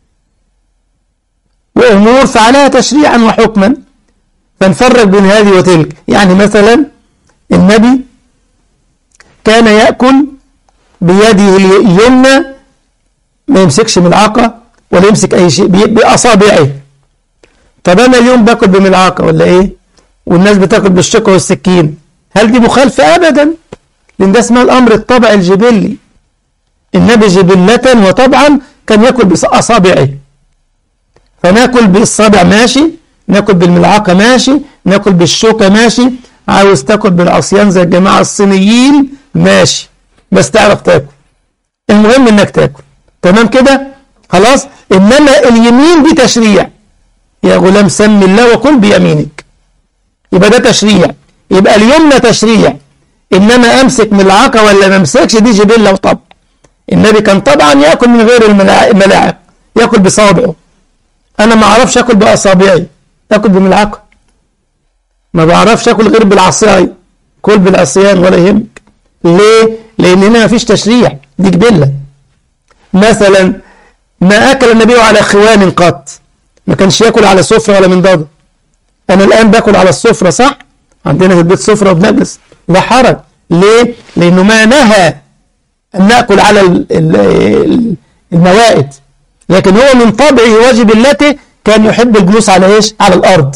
وأمور فعلها تشريعا وحكما، فنفرق بين هذه وتلك. يعني مثلا النبي كان يأكل بيده اليمنى، ما يمسكش ملعقة ولا يمسك أي شيء بأصابعه. طب أنا اليوم باكل بملعقة ولا إيه؟ والناس بتاكل بالشوكة والسكين، هل دي مخالفة؟ أبدا، لأن ده اسمه الأمر الطبع الجبلي. النبي جبلة وطبعا كان يأكل بأصابعه، فناكل بالصابع ماشي، ناكل بالملعقة ماشي، ناكل بالشوكة ماشي، عاوز تاكل بالعصيان زي الجماعة الصينيين ماشي، بس تعرف تاكل، المهم انك تاكل. تمام كده؟ خلاص. انما اليمين دي تشريع، يا غلام سم الله وكل بيمينك، يبقى ده تشريع. يبقى اليمنى تشريع، انما امسك ملعقة ولا ما امسكش دي جبلة وطبع. النبي كان طبعا ياكل من غير الملاعق، ياكل بصابعه. انا ما اعرفش اكل باصابعي، اكل بملعقة. ما بعرفش اكل غير بالعصاية، كل بالعصيان ولا يهمك. ليه؟ لان هنا ما فيش تشريع، دي جبلة. مثلا ما اكل النبي على خوان قط، ما كانش ياكل على سفرة ولا منضدة. انا الان باكل على السفرة صح؟ عندنا في البيت سفرة وبنجلس، لا حرج. ليه؟ لانه ما نهى ان ناكل على الموائد، لكن هو من طبعه وجبلته كان يحب الجلوس على ايش؟ على الارض.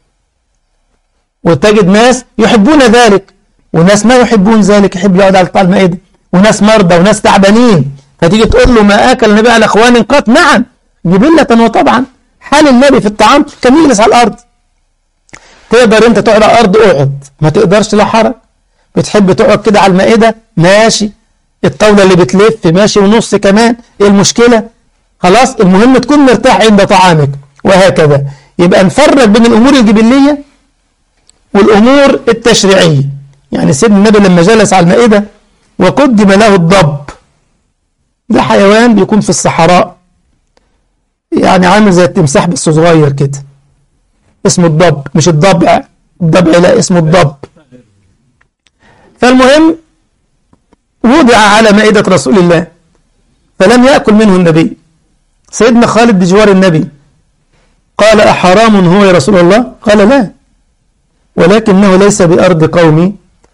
وتجد ناس يحبون ذلك وناس ما يحبون ذلك، يحب يقعد على المائدة، وناس مرضى وناس تعبانين، فتيجي تقول له ما اكل النبي على اخوان قط، نعم جبلة وطبعا حال النبي في الطعام كان يجلس على الارض. تقدر انت تقعد على الارض اقعد، ما تقدرش لا حرج. بتحب تقعد كده على المائدة ماشي، الطاولة اللي بتلف ماشي ونص كمان، ايه المشكلة؟ خلاص، المهم تكون مرتاح عند طعامك. وهكذا يبقى نفرق بين الامور الجبلية والامور التشريعية. يعني سيدنا النبي لما جلس على المائدة وقدم له الضب، ده حيوان بيكون في الصحراء، يعني عامل زي التمساح بس صغير كده، اسمه الضب، مش الضبع، الضبع لا، اسمه الضب. فالمهم وضع على مائدة رسول الله فلم يأكل منه النبي. سيدنا خالد بجوار النبي قال أحرام هو يا رسول الله؟ قال لا، ولكنه ليس بأرض قومي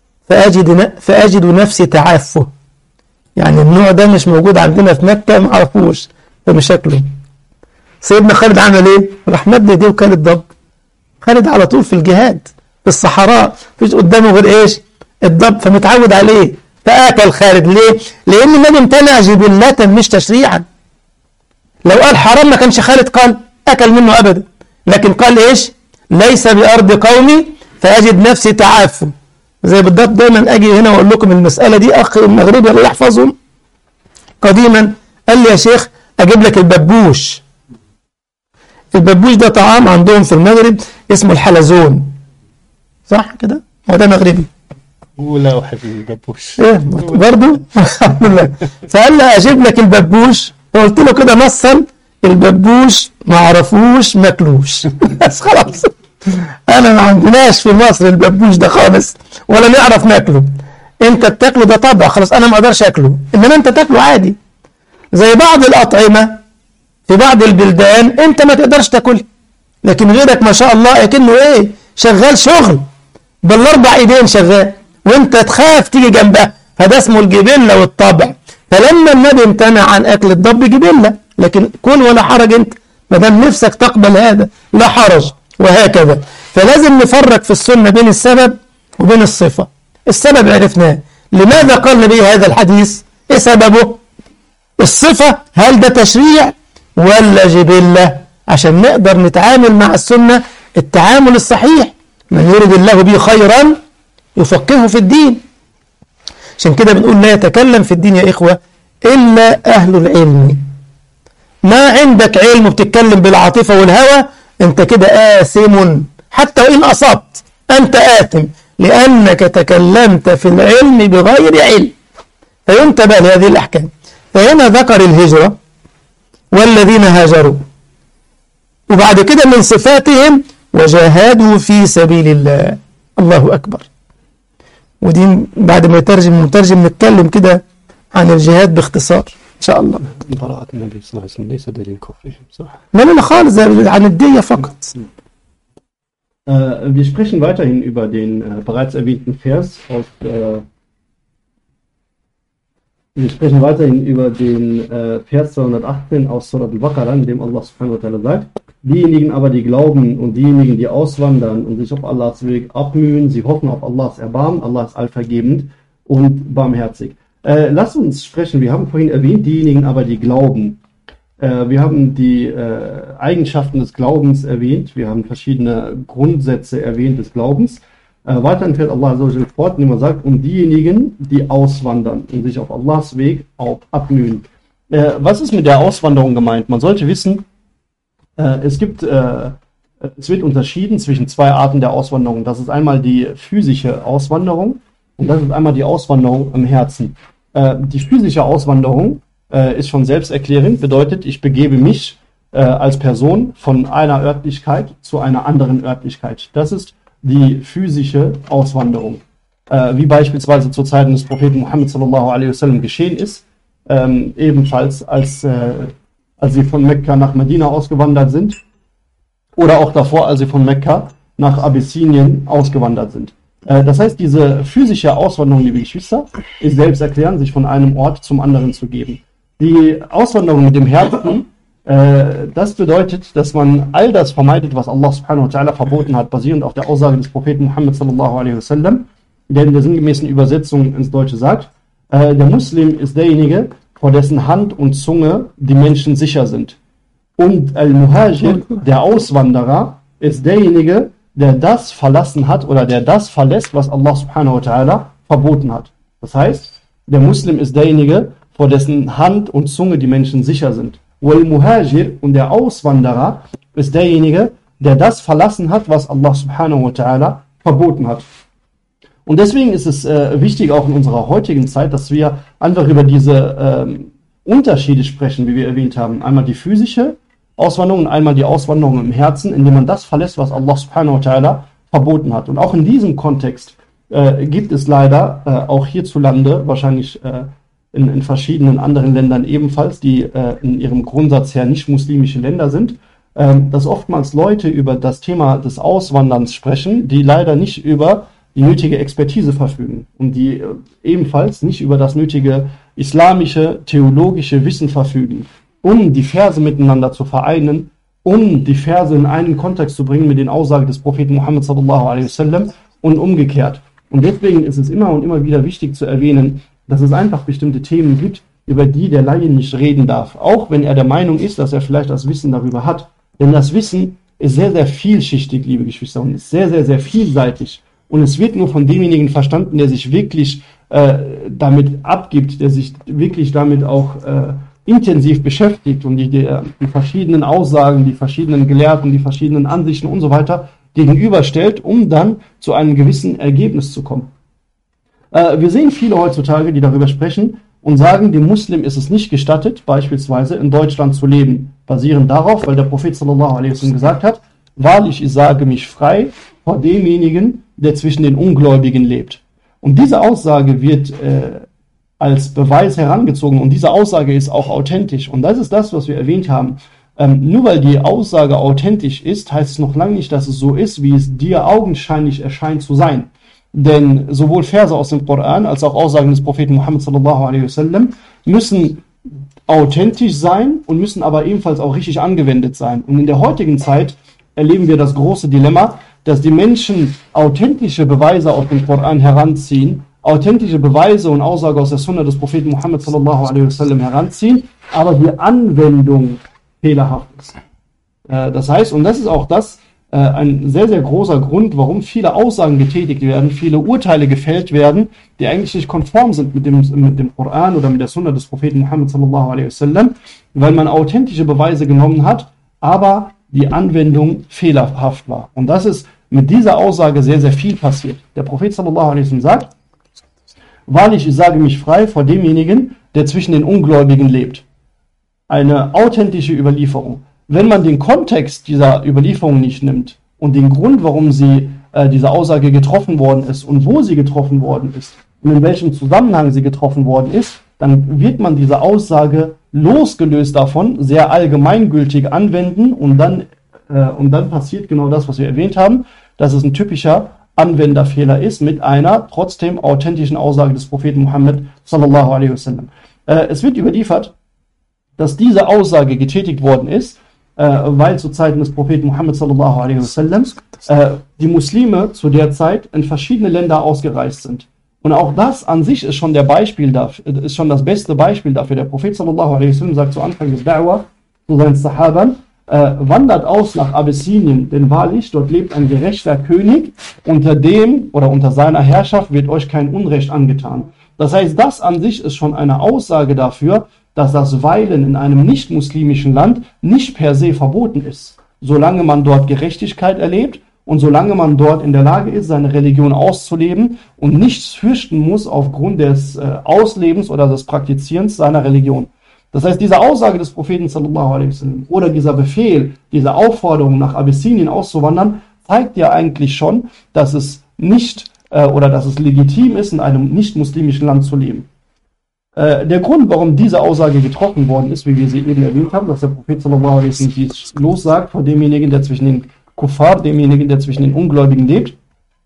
فأجد نفسي تعافه. يعني النوع ده مش موجود عندنا في مكة، ما عرفوش فمش أكله. سيدنا خالد عمل ايه؟ راح مد يديه وكان الضب. خالد على طول في الجهاد في الصحراء، مفيش قدامه غير ايش؟ الضب، فمتعود عليه فآكل خالد. ليه؟ لأن النبي امتنع جبلة مش تشريعا. لو قال حرام ما كانش خالد قال أكل منه أبدا، لكن قال إيش؟ ليس بأرض قومي فأجد نفسي تعافى. زي بالضبط دايما أجي هنا وأقول لكم المسألة دي. أخ المغربي الله يحفظهم قديما قال لي يا شيخ أجيب لك الببوش. الببوش ده طعام عندهم في المغرب اسمه الحلزون، صح كده؟ هو ده مغربي. ولا أحب الببوش. إيه برضه؟ الحمد لله. فقال لي أجيب لك الببوش، فقلت له كده نصا الببوش ما عرفوش ماكلوش. بس خلاص أنا ما عندناش في مصر الببوش ده خالص ولا نعرف ناكله. أنت بتاكله ده طبع خلاص، أنا ما أقدرش أكله، إنما أنت تاكله عادي. زي بعض الأطعمة في بعض البلدان أنت ما تقدرش تاكله، لكن غيرك ما شاء الله أكنه إيه؟ شغال شغل بالأربع إيدين شغال، وأنت تخاف تيجي جنبها، فده اسمه الجبلة والطبع. فلما النبي امتنع عن أكل الضب جبلة، لكن كل ولا حرج أنت ما دام نفسك تقبل هذا لا حرج. وهكذا فلازم نفرق في السنة بين السبب وبين الصفة. السبب عرفناه، لماذا قال النبي هذا الحديث؟ إيه سببه؟ الصفة هل ده تشريع ولا جبلة؟ عشان نقدر نتعامل مع السنة التعامل الصحيح. من يريد الله به خيرا يفقهه في الدين. عشان كده بنقول لا يتكلم في الدين يا إخوة إلا أهل العلم. ما عندك علم وبتتكلم بالعاطفة والهوى أنت كده آثم، حتى وإن أصبت أنت آثم، لأنك تكلمت في العلم بغير علم. فينتبه لهذه الأحكام. فهنا ذكر الهجرة والذين هاجروا، وبعد كده من صفاتهم وجاهدوا في سبيل الله. الله أكبر. ودي بعد ما يترجم المترجم نتكلم كده عن الجهاد باختصار إن شاء الله. براءة النبي صلى الله عليه وسلم ليس دليل كفرهم، صح؟ لا خالص، عن الدية فقط. Wir sprechen weiterhin über den bereits erwähnten Vers aus Wir sprechen weiterhin über den Vers 218 aus Surah Al-Baqarah, in dem Allah subhanahu wa ta'ala sagt: Diejenigen aber, die glauben und diejenigen, die auswandern und sich auf Allahs Weg abmühen, sie hoffen auf Allahs Erbarmen, Allah ist allvergebend und barmherzig. Lass uns sprechen, wir haben vorhin erwähnt, diejenigen aber, die glauben. Wir haben die Eigenschaften des Glaubens erwähnt. Wir haben verschiedene Grundsätze erwähnt des Glaubens. Weiterhin fährt Allah fort, indem er sagt, um diejenigen, die auswandern und sich auf Allahs Weg auch abmühen. Was ist mit der Auswanderung gemeint? Man sollte wissen, es wird unterschieden zwischen zwei Arten der Auswanderung. Das ist einmal die physische Auswanderung und das ist einmal die Auswanderung im Herzen. Die physische Auswanderung ist schon selbsterklärend, bedeutet, ich begebe mich als Person von einer Örtlichkeit zu einer anderen Örtlichkeit. Das ist die physische Auswanderung. Wie beispielsweise zu Zeiten des Propheten Muhammad sallallahu alaihi wasallam geschehen ist, ebenfalls als sie von Mekka nach Medina ausgewandert sind oder auch davor, als sie von Mekka nach Abyssinien ausgewandert sind. Das heißt, diese physische Auswanderung, liebe Geschwister, ist selbsterklärend, sich von einem Ort zum anderen zu geben. Die Auswanderung mit dem Herzen, das bedeutet, dass man all das vermeidet, was Allah subhanahu wa ta'ala verboten hat, basierend auf der Aussage des Propheten Muhammad sallallahu alaihi wasallam, der in der sinngemäßen Übersetzung ins Deutsche sagt, der Muslim ist derjenige, vor dessen Hand und Zunge die Menschen sicher sind. Und Al-Muhajir, der Auswanderer, ist derjenige, der das verlassen hat oder der das verlässt, was Allah subhanahu wa ta'ala verboten hat. Das heißt, der Muslim ist derjenige, vor dessen Hand und Zunge die Menschen sicher sind. Wal-Muhajir und der Auswanderer ist derjenige, der das verlassen hat, was Allah subhanahu wa ta'ala verboten hat. Und deswegen ist es wichtig, auch in unserer heutigen Zeit, dass wir einfach über diese Unterschiede sprechen, wie wir erwähnt haben. Einmal die physische Auswanderung und einmal die Auswanderung im Herzen, indem man das verlässt, was Allah subhanahu wa ta'ala verboten hat. Und auch in diesem Kontext gibt es leider auch hierzulande, wahrscheinlich in verschiedenen anderen Ländern ebenfalls, die in ihrem Grundsatz her nicht muslimische Länder sind, dass oftmals Leute über das Thema des Auswanderns sprechen, die leider nicht über die nötige Expertise verfügen und die ebenfalls nicht über das nötige islamische, theologische Wissen verfügen, um die Verse miteinander zu vereinen, um die Verse in einen Kontext zu bringen mit den Aussagen des Propheten Muhammad sallallahu alaihi wasallam und umgekehrt. Und deswegen ist es immer und immer wieder wichtig zu erwähnen, dass es einfach bestimmte Themen gibt, über die der Laie nicht reden darf, auch wenn er der Meinung ist, dass er vielleicht das Wissen darüber hat. Denn das Wissen ist sehr, sehr vielschichtig, liebe Geschwister, und ist sehr, sehr, sehr vielseitig. Und es wird nur von demjenigen verstanden, der sich wirklich damit abgibt, der sich wirklich damit auch intensiv beschäftigt und die verschiedenen Aussagen, die verschiedenen Gelehrten, die verschiedenen Ansichten und so weiter gegenüberstellt, um dann zu einem gewissen Ergebnis zu kommen. Wir sehen viele heutzutage, die darüber sprechen und sagen, dem Muslim ist es nicht gestattet, beispielsweise in Deutschland zu leben, basierend darauf, weil der Prophet sallallahu alaihi wasallam gesagt hat, wahrlich, ich sage mich frei vor demjenigen, der zwischen den Ungläubigen lebt. Und diese Aussage wird als Beweis herangezogen und diese Aussage ist auch authentisch. Und das ist das, was wir erwähnt haben. Nur weil die Aussage authentisch ist, heißt es noch lange nicht, dass es so ist, wie es dir augenscheinlich erscheint zu sein. Denn sowohl Verse aus dem Koran als auch Aussagen des Propheten Muhammad sallallahu alaihi wasallam müssen authentisch sein und müssen aber ebenfalls auch richtig angewendet sein. Und in der heutigen Zeit erleben wir das große Dilemma, dass die Menschen authentische Beweise aus dem Koran heranziehen, authentische Beweise und Aussagen aus der Sunna des Propheten Muhammad sallallahu alaihi wasallam heranziehen, aber die Anwendung fehlerhaft ist. Das heißt, und das ist auch ein sehr, sehr großer Grund, warum viele Aussagen getätigt werden, viele Urteile gefällt werden, die eigentlich nicht konform sind mit dem Koran oder mit der Sunna des Propheten Muhammad sallallahu alaihi wasallam, weil man authentische Beweise genommen hat, aber die Anwendung fehlerhaft war. Und das ist mit dieser Aussage sehr, sehr viel passiert. Der Prophet sallallahu alaihi wasallam sagt, wahrlich, ich sage mich frei vor demjenigen, der zwischen den Ungläubigen lebt. Eine authentische Überlieferung. Wenn man den Kontext dieser Überlieferung nicht nimmt und den Grund, warum diese Aussage getroffen worden ist und wo sie getroffen worden ist und in welchem Zusammenhang sie getroffen worden ist, dann wird man diese Aussage losgelöst davon sehr allgemeingültig anwenden und dann passiert genau das, was wir erwähnt haben, dass es ein typischer Anwenderfehler ist mit einer trotzdem authentischen Aussage des Propheten Muhammad sallallahu alaihi wasallam. Es wird überliefert, dass diese Aussage getätigt worden ist, weil zu Zeiten des Propheten Muhammad sallallahu alaihi wasallam die Muslime zu der Zeit in verschiedene Länder ausgereist sind. Und auch das an sich ist schon das beste Beispiel dafür. Der Prophet sallallahu alaihi wasallam sagt zu Anfang des Da'wah, zu seinen Sahabern, wandert aus nach Abessinien, denn wahrlich, dort lebt ein gerechter König, unter dem oder unter seiner Herrschaft wird euch kein Unrecht angetan. Das heißt, das an sich ist schon eine Aussage dafür, dass das Weilen in einem nicht-muslimischen Land nicht per se verboten ist, solange man dort Gerechtigkeit erlebt und solange man dort in der Lage ist, seine Religion auszuleben und nichts fürchten muss aufgrund des Auslebens oder des Praktizierens seiner Religion. Das heißt, diese Aussage des Propheten sallallahu alaihi wasallam oder dieser Befehl, diese Aufforderung nach Abessinien auszuwandern, zeigt ja eigentlich schon, dass es nicht oder dass es legitim ist, in einem nicht-muslimischen Land zu leben. Der Grund, warum diese Aussage getroffen worden ist, wie wir sie eben erwähnt haben, dass der Prophet sallallahu alaihi wasallam dies lossagt von demjenigen, der zwischen den Kuffar, demjenigen, der zwischen den Ungläubigen lebt,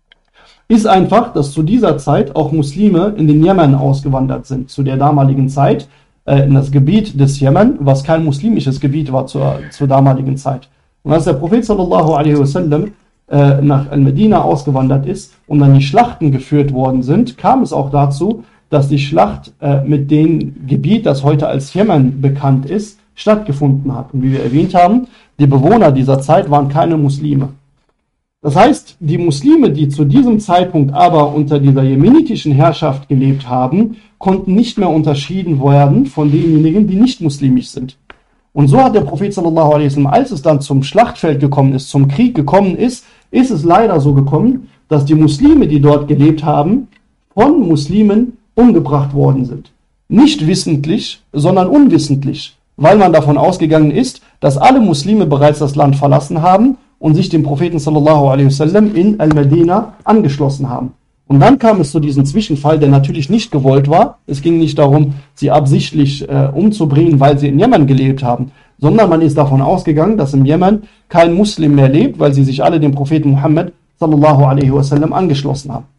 ist einfach, dass zu dieser Zeit auch Muslime in den Jemen ausgewandert sind, zu der damaligen Zeit, in das Gebiet des Jemen, was kein muslimisches Gebiet war zur damaligen Zeit. Und als der Prophet sallallahu alaihi wasallam nach Al-Medina ausgewandert ist und dann die Schlachten geführt worden sind, kam es auch dazu, dass die Schlacht mit dem Gebiet, das heute als Jemen bekannt ist, stattgefunden hat. Und wie wir erwähnt haben, die Bewohner dieser Zeit waren keine Muslime. Das heißt, die Muslime, die zu diesem Zeitpunkt aber unter dieser jemenitischen Herrschaft gelebt haben, konnten nicht mehr unterschieden werden von denjenigen, die nicht muslimisch sind. Und so hat der Prophet sallallahu alaihi wasallam, als es dann zum Schlachtfeld gekommen ist, zum Krieg gekommen ist, ist es leider so gekommen, dass die Muslime, die dort gelebt haben, von Muslimen umgebracht worden sind. Nicht wissentlich, sondern unwissentlich, weil man davon ausgegangen ist, dass alle Muslime bereits das Land verlassen haben und sich dem Propheten sallallahu alaihi wasallam in Al-Medina angeschlossen haben. Und dann kam es zu diesem Zwischenfall, der natürlich nicht gewollt war. Es ging nicht darum, sie absichtlich umzubringen, weil sie in Jemen gelebt haben, sondern man ist davon ausgegangen, dass im Jemen kein Muslim mehr lebt, weil sie sich alle dem Propheten Muhammad sallallahu alaihi wasallam angeschlossen haben.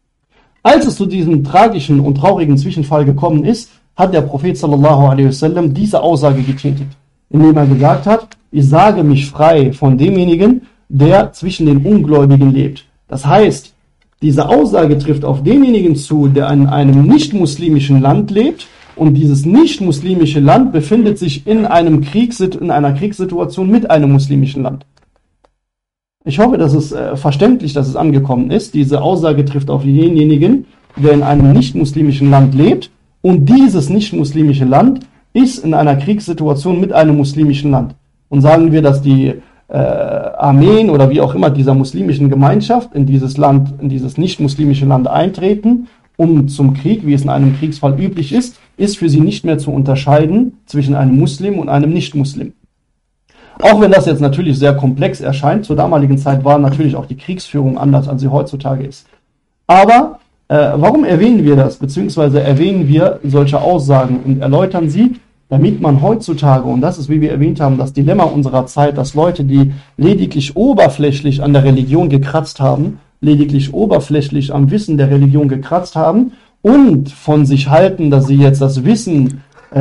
Als es zu diesem tragischen und traurigen Zwischenfall gekommen ist, hat der Prophet sallallahu alaihi wasallam diese Aussage getätigt, indem er gesagt hat: Ich sage mich frei von demjenigen, der zwischen den Ungläubigen lebt. Das heißt, diese Aussage trifft auf denjenigen zu, der in einem nicht-muslimischen Land lebt, und dieses nicht-muslimische Land befindet sich in einer Kriegssituation mit einem muslimischen Land. Ich hoffe, dass es verständlich, dass es angekommen ist. Diese Aussage trifft auf denjenigen, der in einem nicht-muslimischen Land lebt, und dieses nicht-muslimische Land ist in einer Kriegssituation mit einem muslimischen Land. Und sagen wir, dass die Armeen oder wie auch immer dieser muslimischen Gemeinschaft in dieses Land, in dieses nicht-muslimische Land eintreten, um zum Krieg, wie es in einem Kriegsfall üblich ist für sie nicht mehr zu unterscheiden zwischen einem Muslim und einem Nicht-Muslim. Auch wenn das jetzt natürlich sehr komplex erscheint, zur damaligen Zeit war natürlich auch die Kriegsführung anders, als sie heutzutage ist. Aber warum erwähnen wir das, beziehungsweise erwähnen wir solche Aussagen und erläutern sie, damit man heutzutage, und das ist, wie wir erwähnt haben, das Dilemma unserer Zeit, dass Leute, die lediglich oberflächlich an der Religion gekratzt haben, lediglich oberflächlich am Wissen der Religion gekratzt haben und von sich halten, dass sie jetzt das Wissen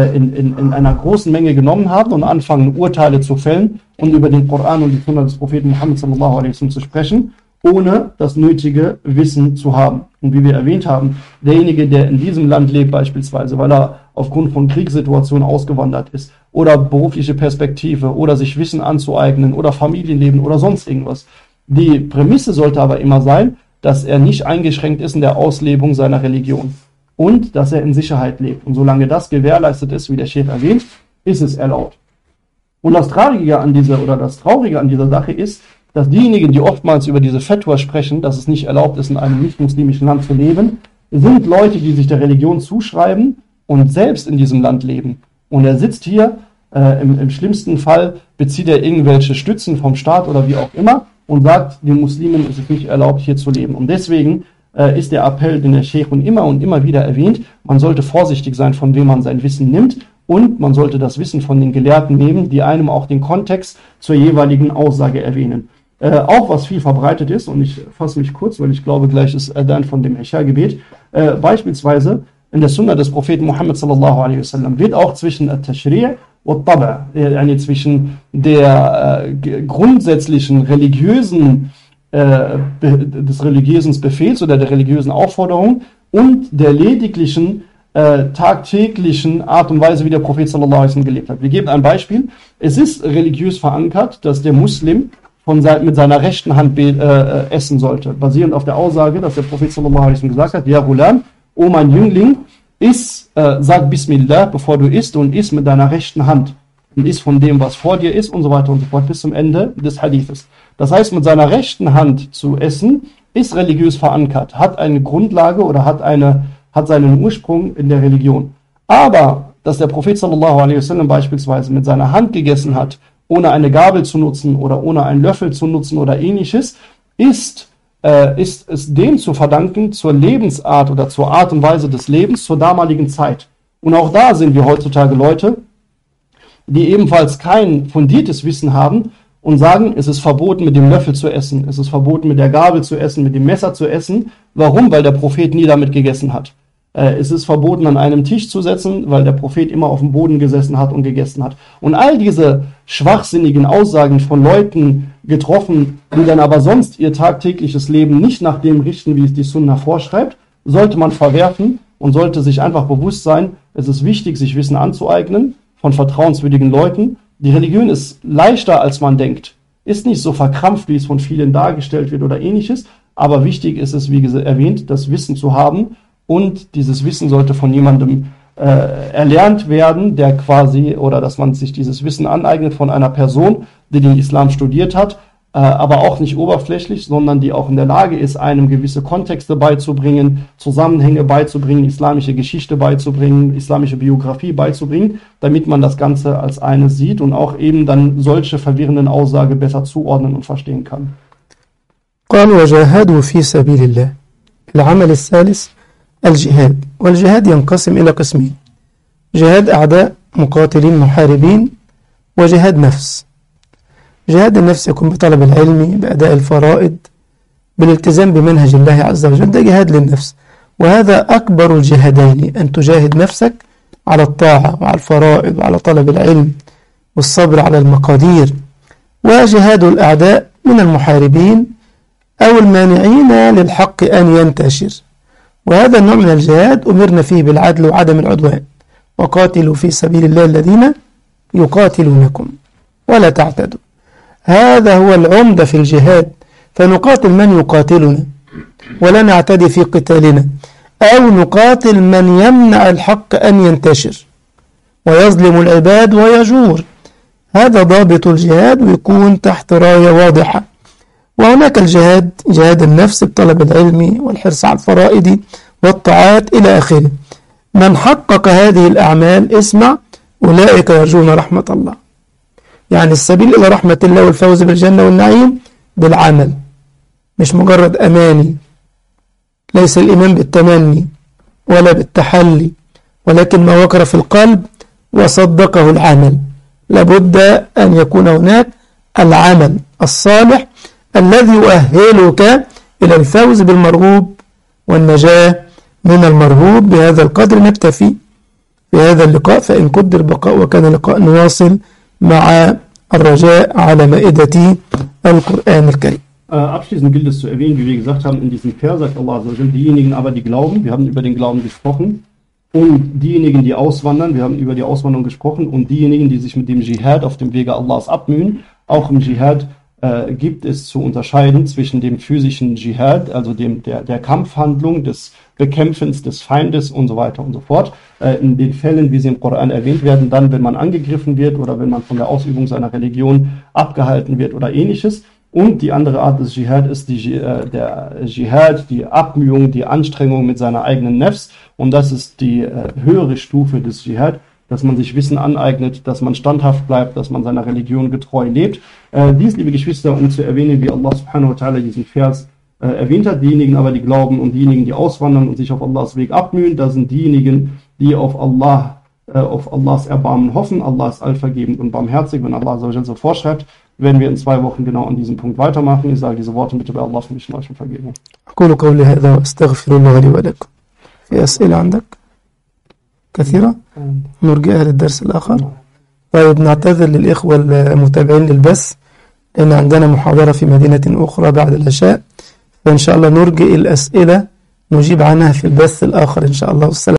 in einer großen Menge genommen haben und anfangen, Urteile zu fällen und über den Koran und die Sunna des Propheten Muhammad sallallahu alaihi wasallam zu sprechen, ohne das nötige Wissen zu haben. Und wie wir erwähnt haben, derjenige, der in diesem Land lebt beispielsweise, weil er aufgrund von Kriegssituationen ausgewandert ist oder berufliche Perspektive oder sich Wissen anzueignen oder Familienleben oder sonst irgendwas. Die Prämisse sollte aber immer sein, dass er nicht eingeschränkt ist in der Auslebung seiner Religion und dass er in Sicherheit lebt. Und solange das gewährleistet ist, wie der Sheikh erwähnt, ist es erlaubt. Und das Traurige an dieser Sache ist, dass diejenigen, die oftmals über diese Fatwa sprechen, dass es nicht erlaubt ist, in einem nicht-muslimischen Land zu leben, sind Leute, die sich der Religion zuschreiben und selbst in diesem Land leben. Und er sitzt hier, im schlimmsten Fall bezieht er irgendwelche Stützen vom Staat oder wie auch immer und sagt, den Muslimen ist es nicht erlaubt, hier zu leben. Und deswegen ist der Appell, den der Sheikh immer und immer wieder erwähnt, man sollte vorsichtig sein, von wem man sein Wissen nimmt, und man sollte das Wissen von den Gelehrten nehmen, die einem auch den Kontext zur jeweiligen Aussage erwähnen. Auch was viel verbreitet ist, und ich fasse mich kurz, weil ich glaube, gleich ist dann von dem Isha-Gebet, beispielsweise in der Sunna des Propheten Muhammad sallallahu alaihi wasallam wird auch zwischen At-Tashri' und Taba', zwischen der grundsätzlichen des religiösen Befehls oder der religiösen Aufforderung und der lediglichen tagtäglichen Art und Weise, wie der Prophet sallallahu alaihi wasallam gelebt hat. Wir geben ein Beispiel. Es ist religiös verankert, dass der Muslim mit seiner rechten Hand essen sollte, basierend auf der Aussage, dass der Prophet sallallahu alaihi wasallam gesagt hat: Ja Ghulam, o mein Jüngling, sag Bismillah, bevor du isst, und iss mit deiner rechten Hand und iss von dem, was vor dir ist, und so weiter und so fort, bis zum Ende des Hadithes. Das heißt, mit seiner rechten Hand zu essen, ist religiös verankert, hat eine Grundlage oder hat seinen Ursprung in der Religion. Aber, dass der Prophet sallallahu alaihi wasallam beispielsweise mit seiner Hand gegessen hat, ohne eine Gabel zu nutzen oder ohne einen Löffel zu nutzen oder ähnliches, ist es dem zu verdanken, zur Lebensart oder zur Art und Weise des Lebens zur damaligen Zeit. Und auch da sehen wir heutzutage Leute, die ebenfalls kein fundiertes Wissen haben und sagen, es ist verboten, mit dem Löffel zu essen, es ist verboten, mit der Gabel zu essen, mit dem Messer zu essen. Warum? Weil der Prophet nie damit gegessen hat. Es ist verboten, an einem Tisch zu sitzen, weil der Prophet immer auf dem Boden gesessen hat und gegessen hat. Und all diese schwachsinnigen Aussagen von Leuten getroffen, die dann aber sonst ihr tagtägliches Leben nicht nach dem richten, wie es die Sunna vorschreibt, sollte man verwerfen und sollte sich einfach bewusst sein, es ist wichtig, sich Wissen anzueignen von vertrauenswürdigen Leuten. Die Religion ist leichter, als man denkt. Ist nicht so verkrampft, wie es von vielen dargestellt wird oder ähnliches, aber wichtig ist es, wie erwähnt, das Wissen zu haben. Und dieses Wissen sollte von jemandem erlernt werden, der quasi, oder dass man sich dieses Wissen aneignet von einer Person, die den Islam studiert hat, aber auch nicht oberflächlich, sondern die auch in der Lage ist, einem gewisse Kontexte beizubringen, Zusammenhänge beizubringen, islamische Geschichte beizubringen, islamische Biografie beizubringen, damit man das Ganze als eines sieht und auch eben dann solche verwirrenden Aussagen besser zuordnen und verstehen kann. قالوا وجاهدوا في سبيل الله. العمل الثالث الجهاد، والجهاد ينقسم إلى قسمين: جهاد أعداء مقاتلين محاربين، وجهاد نفس. جهاد النفس يكون بطلب العلم، بأداء الفرائض، بالالتزام بمنهج الله عز وجل، ده جهاد للنفس، وهذا أكبر الجهادين، أن تجاهد نفسك على الطاعة وعلى الفرائض وعلى طلب العلم والصبر على المقادير. وجهاد الأعداء من المحاربين أو المانعين للحق أن ينتشر، وهذا النوع من الجهاد أمرنا فيه بالعدل وعدم العدوان، وقاتلوا في سبيل الله الذين يقاتلونكم ولا تعتدوا. هذا هو العمدة في الجهاد، فنقاتل من يقاتلنا ولا نعتدي في قتالنا، أو نقاتل من يمنع الحق أن ينتشر ويظلم العباد ويجور. هذا ضابط الجهاد، ويكون تحت راية واضحة. وهناك الجهاد، جهاد النفس بطلب العلم والحرص على الفرائض والطاعات إلى آخره. من حقق هذه الأعمال اسمع أولئك يرجون رحمة الله، يعني السبيل إلى رحمة الله والفوز بالجنة والنعيم بالعمل، مش مجرد أماني. ليس الإيمان بالتمني ولا بالتحلي، ولكن ما وقر في القلب وصدقه العمل. لابد أن يكون هناك العمل الصالح الذي يؤهلك إلى الفوز بالمرغوب والنجاة من المرهوب. بهذا القدر نكتفي في هذا اللقاء، فإن قدر بقاء وكان لقاء نواصل مع الرجاء على مائدة القرآن الكريم. Abschließend gilt es zu erwähnen, wie wir gesagt haben, in diesem Vers sagt Allah, diejenigen aber, die glauben, wir haben über den Glauben gesprochen, und diejenigen, die auswandern, wir haben über die Auswanderung gesprochen, und diejenigen, die sich mit dem Dschihad auf dem Wege Allahs abmühen. Auch im Dschihad gibt es zu unterscheiden zwischen dem physischen Dschihad, also der Kampfhandlung, des Bekämpfens des Feindes und so weiter und so fort. In den Fällen, wie sie im Koran erwähnt werden, dann, wenn man angegriffen wird oder wenn man von der Ausübung seiner Religion abgehalten wird oder ähnliches. Und die andere Art des Dschihad ist der Dschihad, die Abmühung, die Anstrengung mit seiner eigenen Nefs. Und das ist die höhere Stufe des Dschihad, dass man sich Wissen aneignet, dass man standhaft bleibt, dass man seiner Religion getreu lebt. Dies, liebe Geschwister, um zu erwähnen, wie Allah subhanahu wa ta'ala diesen Vers erwähnt hat, diejenigen aber, die glauben, und diejenigen, die auswandern und sich auf Allahs Weg abmühen, das sind diejenigen, die auf Allahs Erbarmen hoffen. Allah ist allvergebend und barmherzig. Wenn Allah so vorschreibt, werden wir in 2 Wochen genau an diesem Punkt weitermachen. Ich sage diese Worte bitte bei Allah für mich und euch um Vergebung. أقول قولي هذا وأستغفر الله لي ولكم. في أسئلة عندك كثيرة؟ نرجئها للدرس الآخر. طيب نعتذر للإخوة المتابعين للبث، لأن عندنا محاضرة في مدينة أخرى بعد العشاء، فإن شاء الله نرجئ الأسئلة نجيب عنها في البث الآخر إن شاء الله. والسلام.